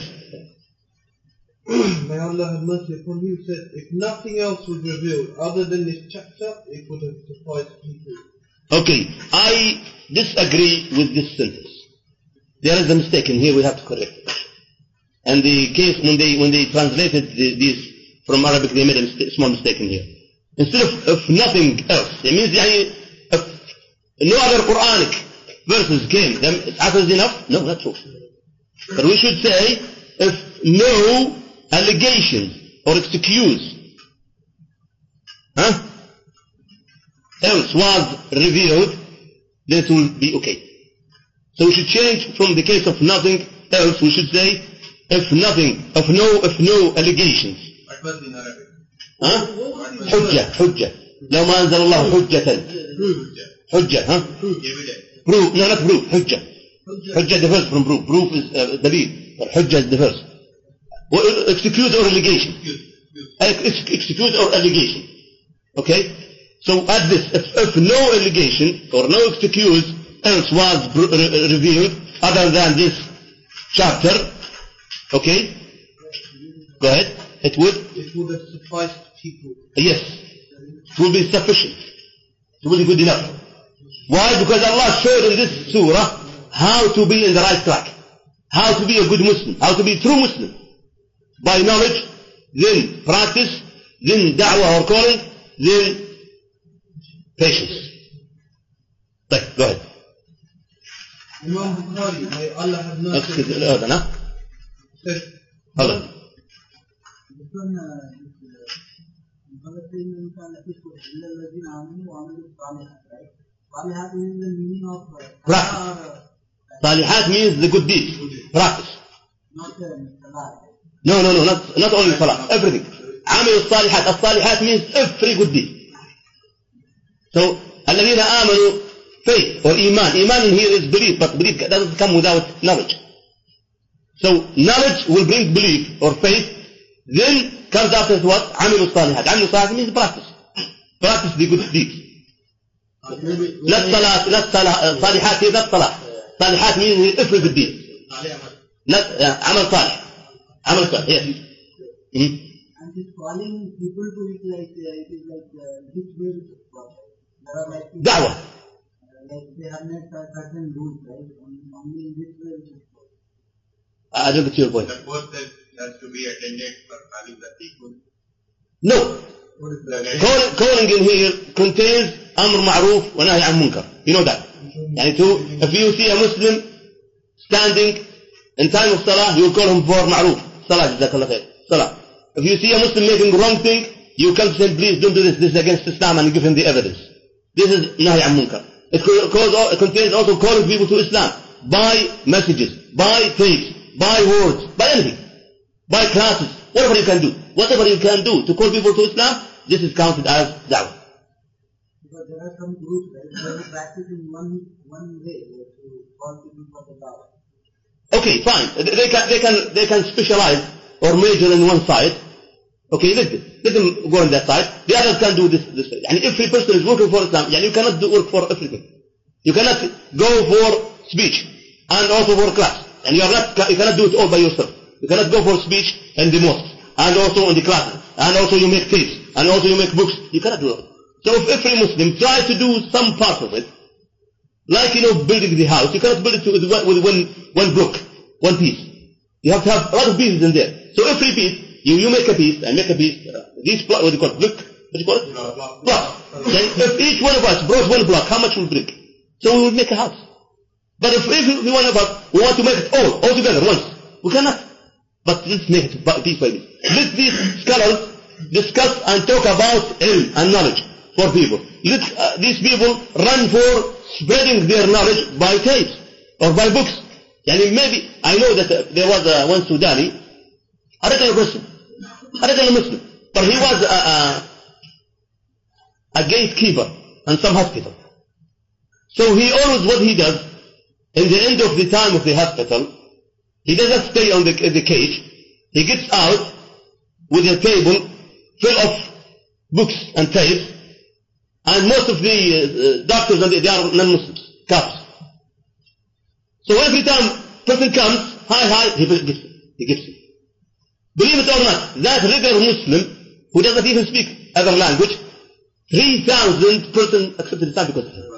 May Allah have mercy upon him, said, if nothing else was revealed other than this chapter, it would have sufficed people. Okay, I disagree with this sentence. There is a mistake in here, we have to correct it. And the case, when they, when they translated the, these from Arabic, they made a mistake, small mistake in here. Instead of, of nothing else, it means يعني, if no other Quranic verses came, then Asr is enough? No, not true. But we should say, if no allegations or excuse, huh? else was revealed, then it will be okay. So we should change from the case of nothing else, we should say, if nothing, if no, if no allegations. What was in Arabic? Huh? حجة, حجة. لو ما أنزل الله حجة. حجة, huh? Proof, no, not proof, حجة. حجة the first from proof. Proof is uh, دليل. حجة is the first. Excuse or allegation. Excuse or allegation. Okay? So at this, if, if no allegation or no excuse else was revealed other than this chapter, okay? Go ahead. It would? It would have sufficed people. Yes. It will be sufficient. It will be good enough. Why? Because Allah showed in this surah how to be in the right track. How to be a good Muslim. How to be a true Muslim. By knowledge, then practice, then da'wah or calling, then patience. Right, go ahead. Imam Bukhari, may Allah have mercy. الأذن ها؟ هذا. Salihat means the good deeds. Practice. No, no, no, not, not only salah, everything. عمل الصالحات. الصالحات means every good deed. So, الذين آمنوا, faith or iman. Iman in here is belief, but belief doesn't come without knowledge. So, knowledge will bring belief or faith. Then comes after what? عمل الصالحات. عمل الصالحات means practice. Practice the good deeds. Not salah, not salah, صالحات is not salah. صالحات means every good deed. Not uh, عمل صالح. عمل صالح, yes. Mm-hmm. And this calling people to it like, uh, it is like, uh, this way there are like, da'wah. Uh, like they have made certain rules, right? Only in this way. I don't get your point. The post has to be attended for calling the people. No. Calling, calling in here contains amr ma'roof wa nahy an munkar. You know that. Yani to, if you see a Muslim standing in time of salah, you call him for ma'roof. Salah, jazakallah khair. Salah. If you see a Muslim making wrong thing, you come to him, please don't do this, this is against Islam, and give him the evidence. This is nahy an munkar. It, it contains also calling people to Islam by messages, by tapes, by words, by anything, by classes, whatever you can do. Whatever you can do to call people to Islam, this is counted as da'wah. Because there are some groups that they practice in one, one way to call people for the da'wah. Okay, fine. They can, they can, they can specialize or major in one side. Okay, let them, let them go on that side. The others can do this, this side. And every person is working for Islam. And you cannot do work for everything. You cannot go for speech and also for class. And you are not, you cannot do it all by yourself. You cannot go for speech in the mosque, and also in the classes, and also you make tapes, and also you make books. You cannot do it. So if every Muslim tries to do some part of it, like, you know, building the house, you cannot build it with one, with one, one block, one piece. You have to have a lot of pieces in there. So every piece, you, you make a piece, and make a piece, uh, these block, what do you call it, block, what do you call it? Block. block. Then if each one of us brought one block, how much will break? So we will make a house. But if every one of us, we want to make it all, all together once, we cannot. But let's make it piece by piece. Let these scholars discuss and talk about ilm and knowledge for people. Let uh, these people run for spreading their knowledge by tapes or by books. Yani maybe, I know that uh, there was uh, one Sudani, a regular person, a regular Muslim, but he was a, a, a gatekeeper in some hospital. So he always, what he does, in the end of the time of the hospital, he doesn't stay on the, the cage. He gets out with a table full of books and tapes, and most of the uh, doctors, and they, they are non-Muslims, Kafirs. So every time person comes, hi, hi, he gives it. He gives it. Believe it or not, that regular Muslim, who doesn't even speak other language, three thousand person accepted Islam because of him.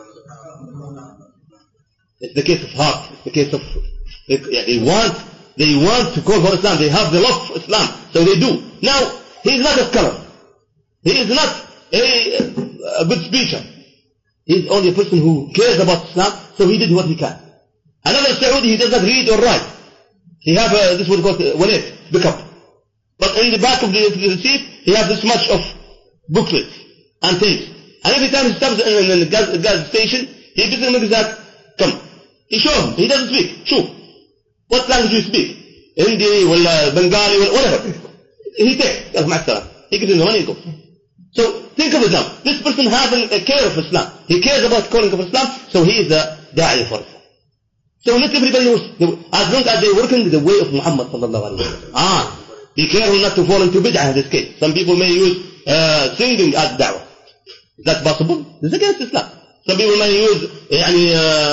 It's the case of heart, it's the case of, they, they want, they want to call for Islam, they have the love for Islam, so they do. Now, he is not a scholar, he is not a, a good speaker, he is only a person who cares about Islam, so he did what he can. Another Saudi, he does not read or write, he have a, this is what is called wallet, pickup. But in the back of the, the receipt, he has this much of booklets and tapes. And every time he stops in, in the gas, gas station, he gives him a exact, come. He shows him. He doesn't speak. Show. What language do you speak? Hindi, or Bengali, or whatever. He takes. He gives him the money and goes. So think of Islam. This person having a care of Islam. He cares about calling of Islam, so he is a da'i for Islam. So not everybody knows, as long as they work in the way of Muhammad sallallahu alaihi wasallam. Ah, be careful not to fall into bid'ah in this case. Some people may use uh, singing as da'wah. Is that possible? This is against Islam. Some people may use يعني,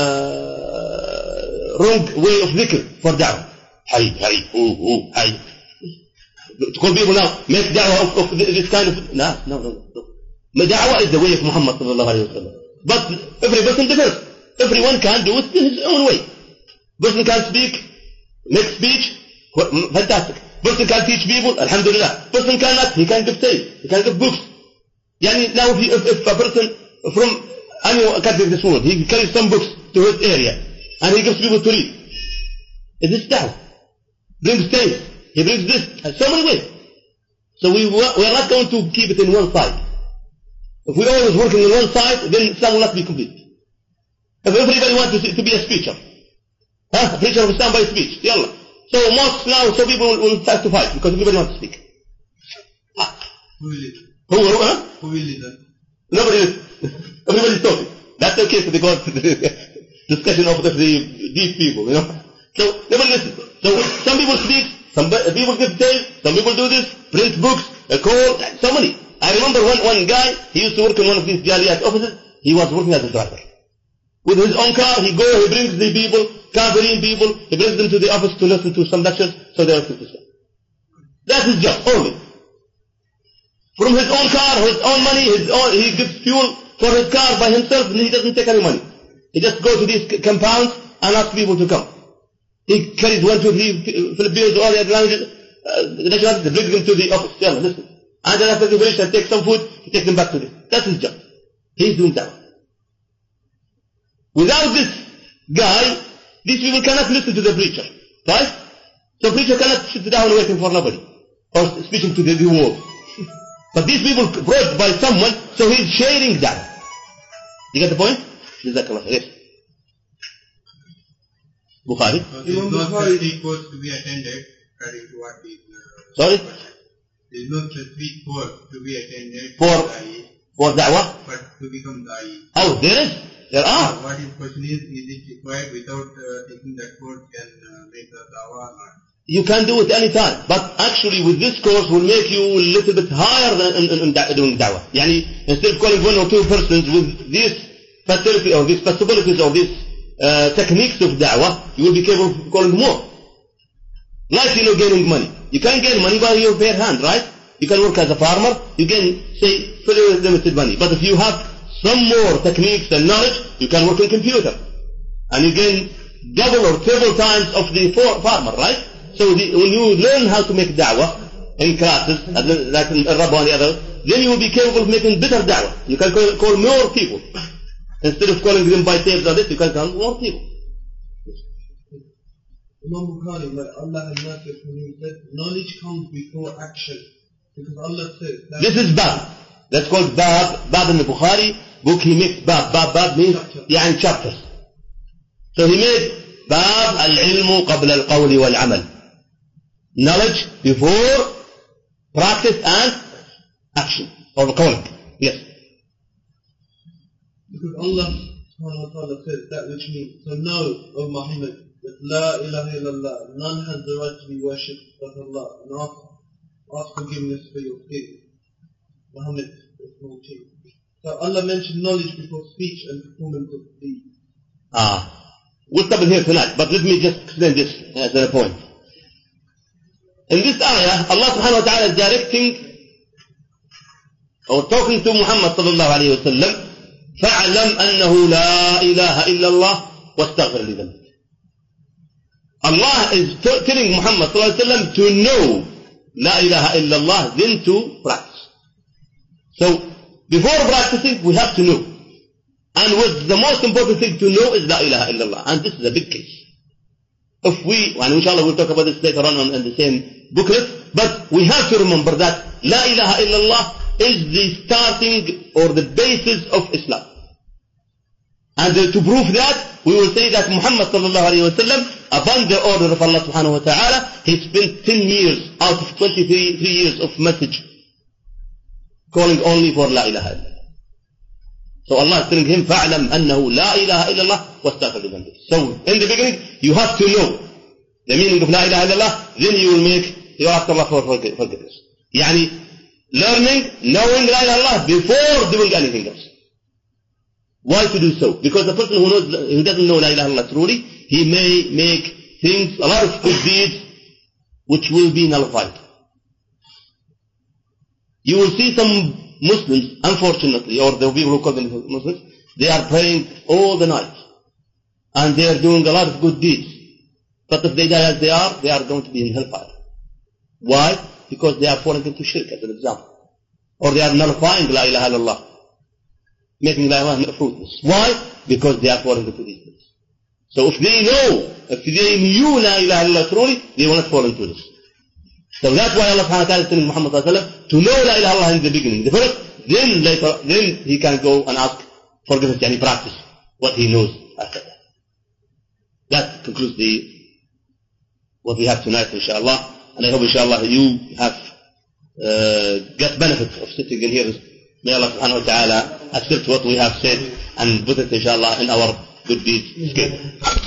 uh, wrong way of dhikr for da'wah. Hay, hay, ooh, ooh, hay. To call people now, make da'wah of, of this kind of... No, no, no. no. Da'wah is the way of Muhammad sallallahu alayhi wa sallam. But every person differs. Everyone can do it in his own way. Person can speak, make speech, fantastic. Person can teach people, alhamdulillah. Person cannot, he can give tales, he can give books. Yani now if, if, if a person from any country of this world, he carries some books to his area, and he gives people to read. Is this da'wah? Brings tales. He brings this, so many ways. So we, we are not going to keep it in one side. If we always working in one side, then Islam will not be complete. If everybody wants to, to be a speaker, huh? A preacher of Islam by speech, yallah. So mosques now, so people will, will start to fight because everybody wants to speak. Ah. Who will lead? Who, who, huh? Who will lead them? Nobody is. Everybody is talking. That's the case because the discussion of the, the deep people, you know. So nobody listens. So some people speak, some people give tales, some people do this, print books, a call, so many. I remember one, one guy, he used to work in one of these Jaliyat offices, he was working as a driver. With his own car, he go, he brings the people, Kafirin people, he brings them to the office to listen to some lectures, so they are to listen. That's his job, only. From his own car, his own money, his own, he gives fuel for his car by himself, and he doesn't take any money. He just goes to these compounds and asks people to come. He carries one, two, three Filipinos or all the other languages, uh, nationalities, they bring them to the office, yeah, listen. And then after the finish and take some food, he takes them back to them. That's his job. He's doing that. Without this guy, these people cannot listen to the preacher. Right? So preacher cannot sit down waiting for nobody. Or speaking to the, the world. But these people brought by someone, so he's sharing that. You get the point? Jazakallah. Yes. Bukhari. So there is no specific course to be attended, according to what is... Uh, Sorry? There is no specific course to be attended For, da'i, for da'wah? but to become da'i. Oh, there is? There are. So what his question is, is it required without uh, taking that course can uh, make the da'wah or not? You can do it any time. But actually with this course will make you a little bit higher than in, in, in da- doing da'wah. Yani, instead of calling one or two persons with this facility or these possibilities or these uh, techniques of da'wah, you will be capable of calling more. Like, you know, gaining money. You can't gain money by your bare hand, right? You can work as a farmer, you can, say, very limited money. But if you have some more techniques and knowledge, you can work in computer. And you gain double or triple times of the farmer, right? So the, when you learn how to make da'wah in classes, like in Rabba and the other, then you will be capable of making better da'wah. You can call, call more people. Instead of calling them by tapes or this, you can call more people. Imam Bukhari, where Allah has not yet when he said, knowledge comes before action. Because Allah said that This is Bab. That's called Bab. Bab in the Bukhari book, he makes Bab. Bab, Bab means يعني chapters. So he made Bab al-ilmu qabla al-qawli wal-amal. Knowledge before practice and action. Or calling. Yes. because Allah subhanahu wa ta'ala said that which means, so know, O Muhammad, that La ilaha illallah, none has the right to be worshipped but Allah, and ask, ask forgiveness for your sins. Muhammad is fourteen. So Allah mentioned knowledge before speech and performance of deeds. Ah. We'll stop it here tonight, but let me just explain this as a point. In this ayah, Allah subhanahu wa ta'ala is directing or talking to Muhammad sallallahu alayhi wa sallam, فَاعْلَمْ أَنَّهُ لَا إِلَهَ إِلَّا اللَّهُ وَاسْتَغْفِرْ لِذَنْبِكَ. Allah is t- telling Muhammad sallallahu alayhi wa sallam to know La ilaha illallah, then to practice. So, before practicing, we have to know. And what the most important thing to know is La ilaha illallah. And this is a big case. If we, and inshallah we'll talk about this later on in the same booklet, but we have to remember that La ilaha illallah is the starting or the basis of Islam. And uh, to prove that, we will say that Muhammad sallallahu alayhi wa sallam, upon the order of Allah subhanahu wa ta'ala, he spent ten years out of twenty-three three years of message calling only for La ilaha illallah. So Allah is telling him, فَاعْلَمْ أَنَّهُ لَا إِلَهَ إِلَّا اللَّهُ وَاسْتَغْفِرْ لِذَنبِكَ. So in the beginning, you have to know the meaning of La ilaha illallah, then you will make, you ask Allah for forgiveness. Yani, learning, knowing La ilaha illallah before doing anything else. Why to do so? Because the person who knows, who doesn't know La ilaha illallah truly, he may make things, a lot of good deeds, which will be nullified. You will see some Muslims, unfortunately, or the people who call them Muslims, they are praying all the night. And they are doing a lot of good deeds. But if they die as they are, they are going to be in hellfire. Why? Because they are falling into shirk, as an example. Or they are nullifying La ilaha illallah, making La ilaha illallah fruitless. Why? Because they are falling into these things. So if they know, if they knew La ilaha illallah truly, they will not fall into this. So that's why Allah subhanahu wa ta'ala is telling Muhammad sallallahu alayhi wa sallam to know La ilaha illallah in the beginning. The first, then later, then he can go and ask forgiveness and he practice what he knows after that. That concludes the what we have tonight, inshallah. And I hope, inshallah, you have uh, got benefit of sitting in here. May Allah subhanahu wa ta'ala accept what we have said and put it, inshallah, in our good deeds scale.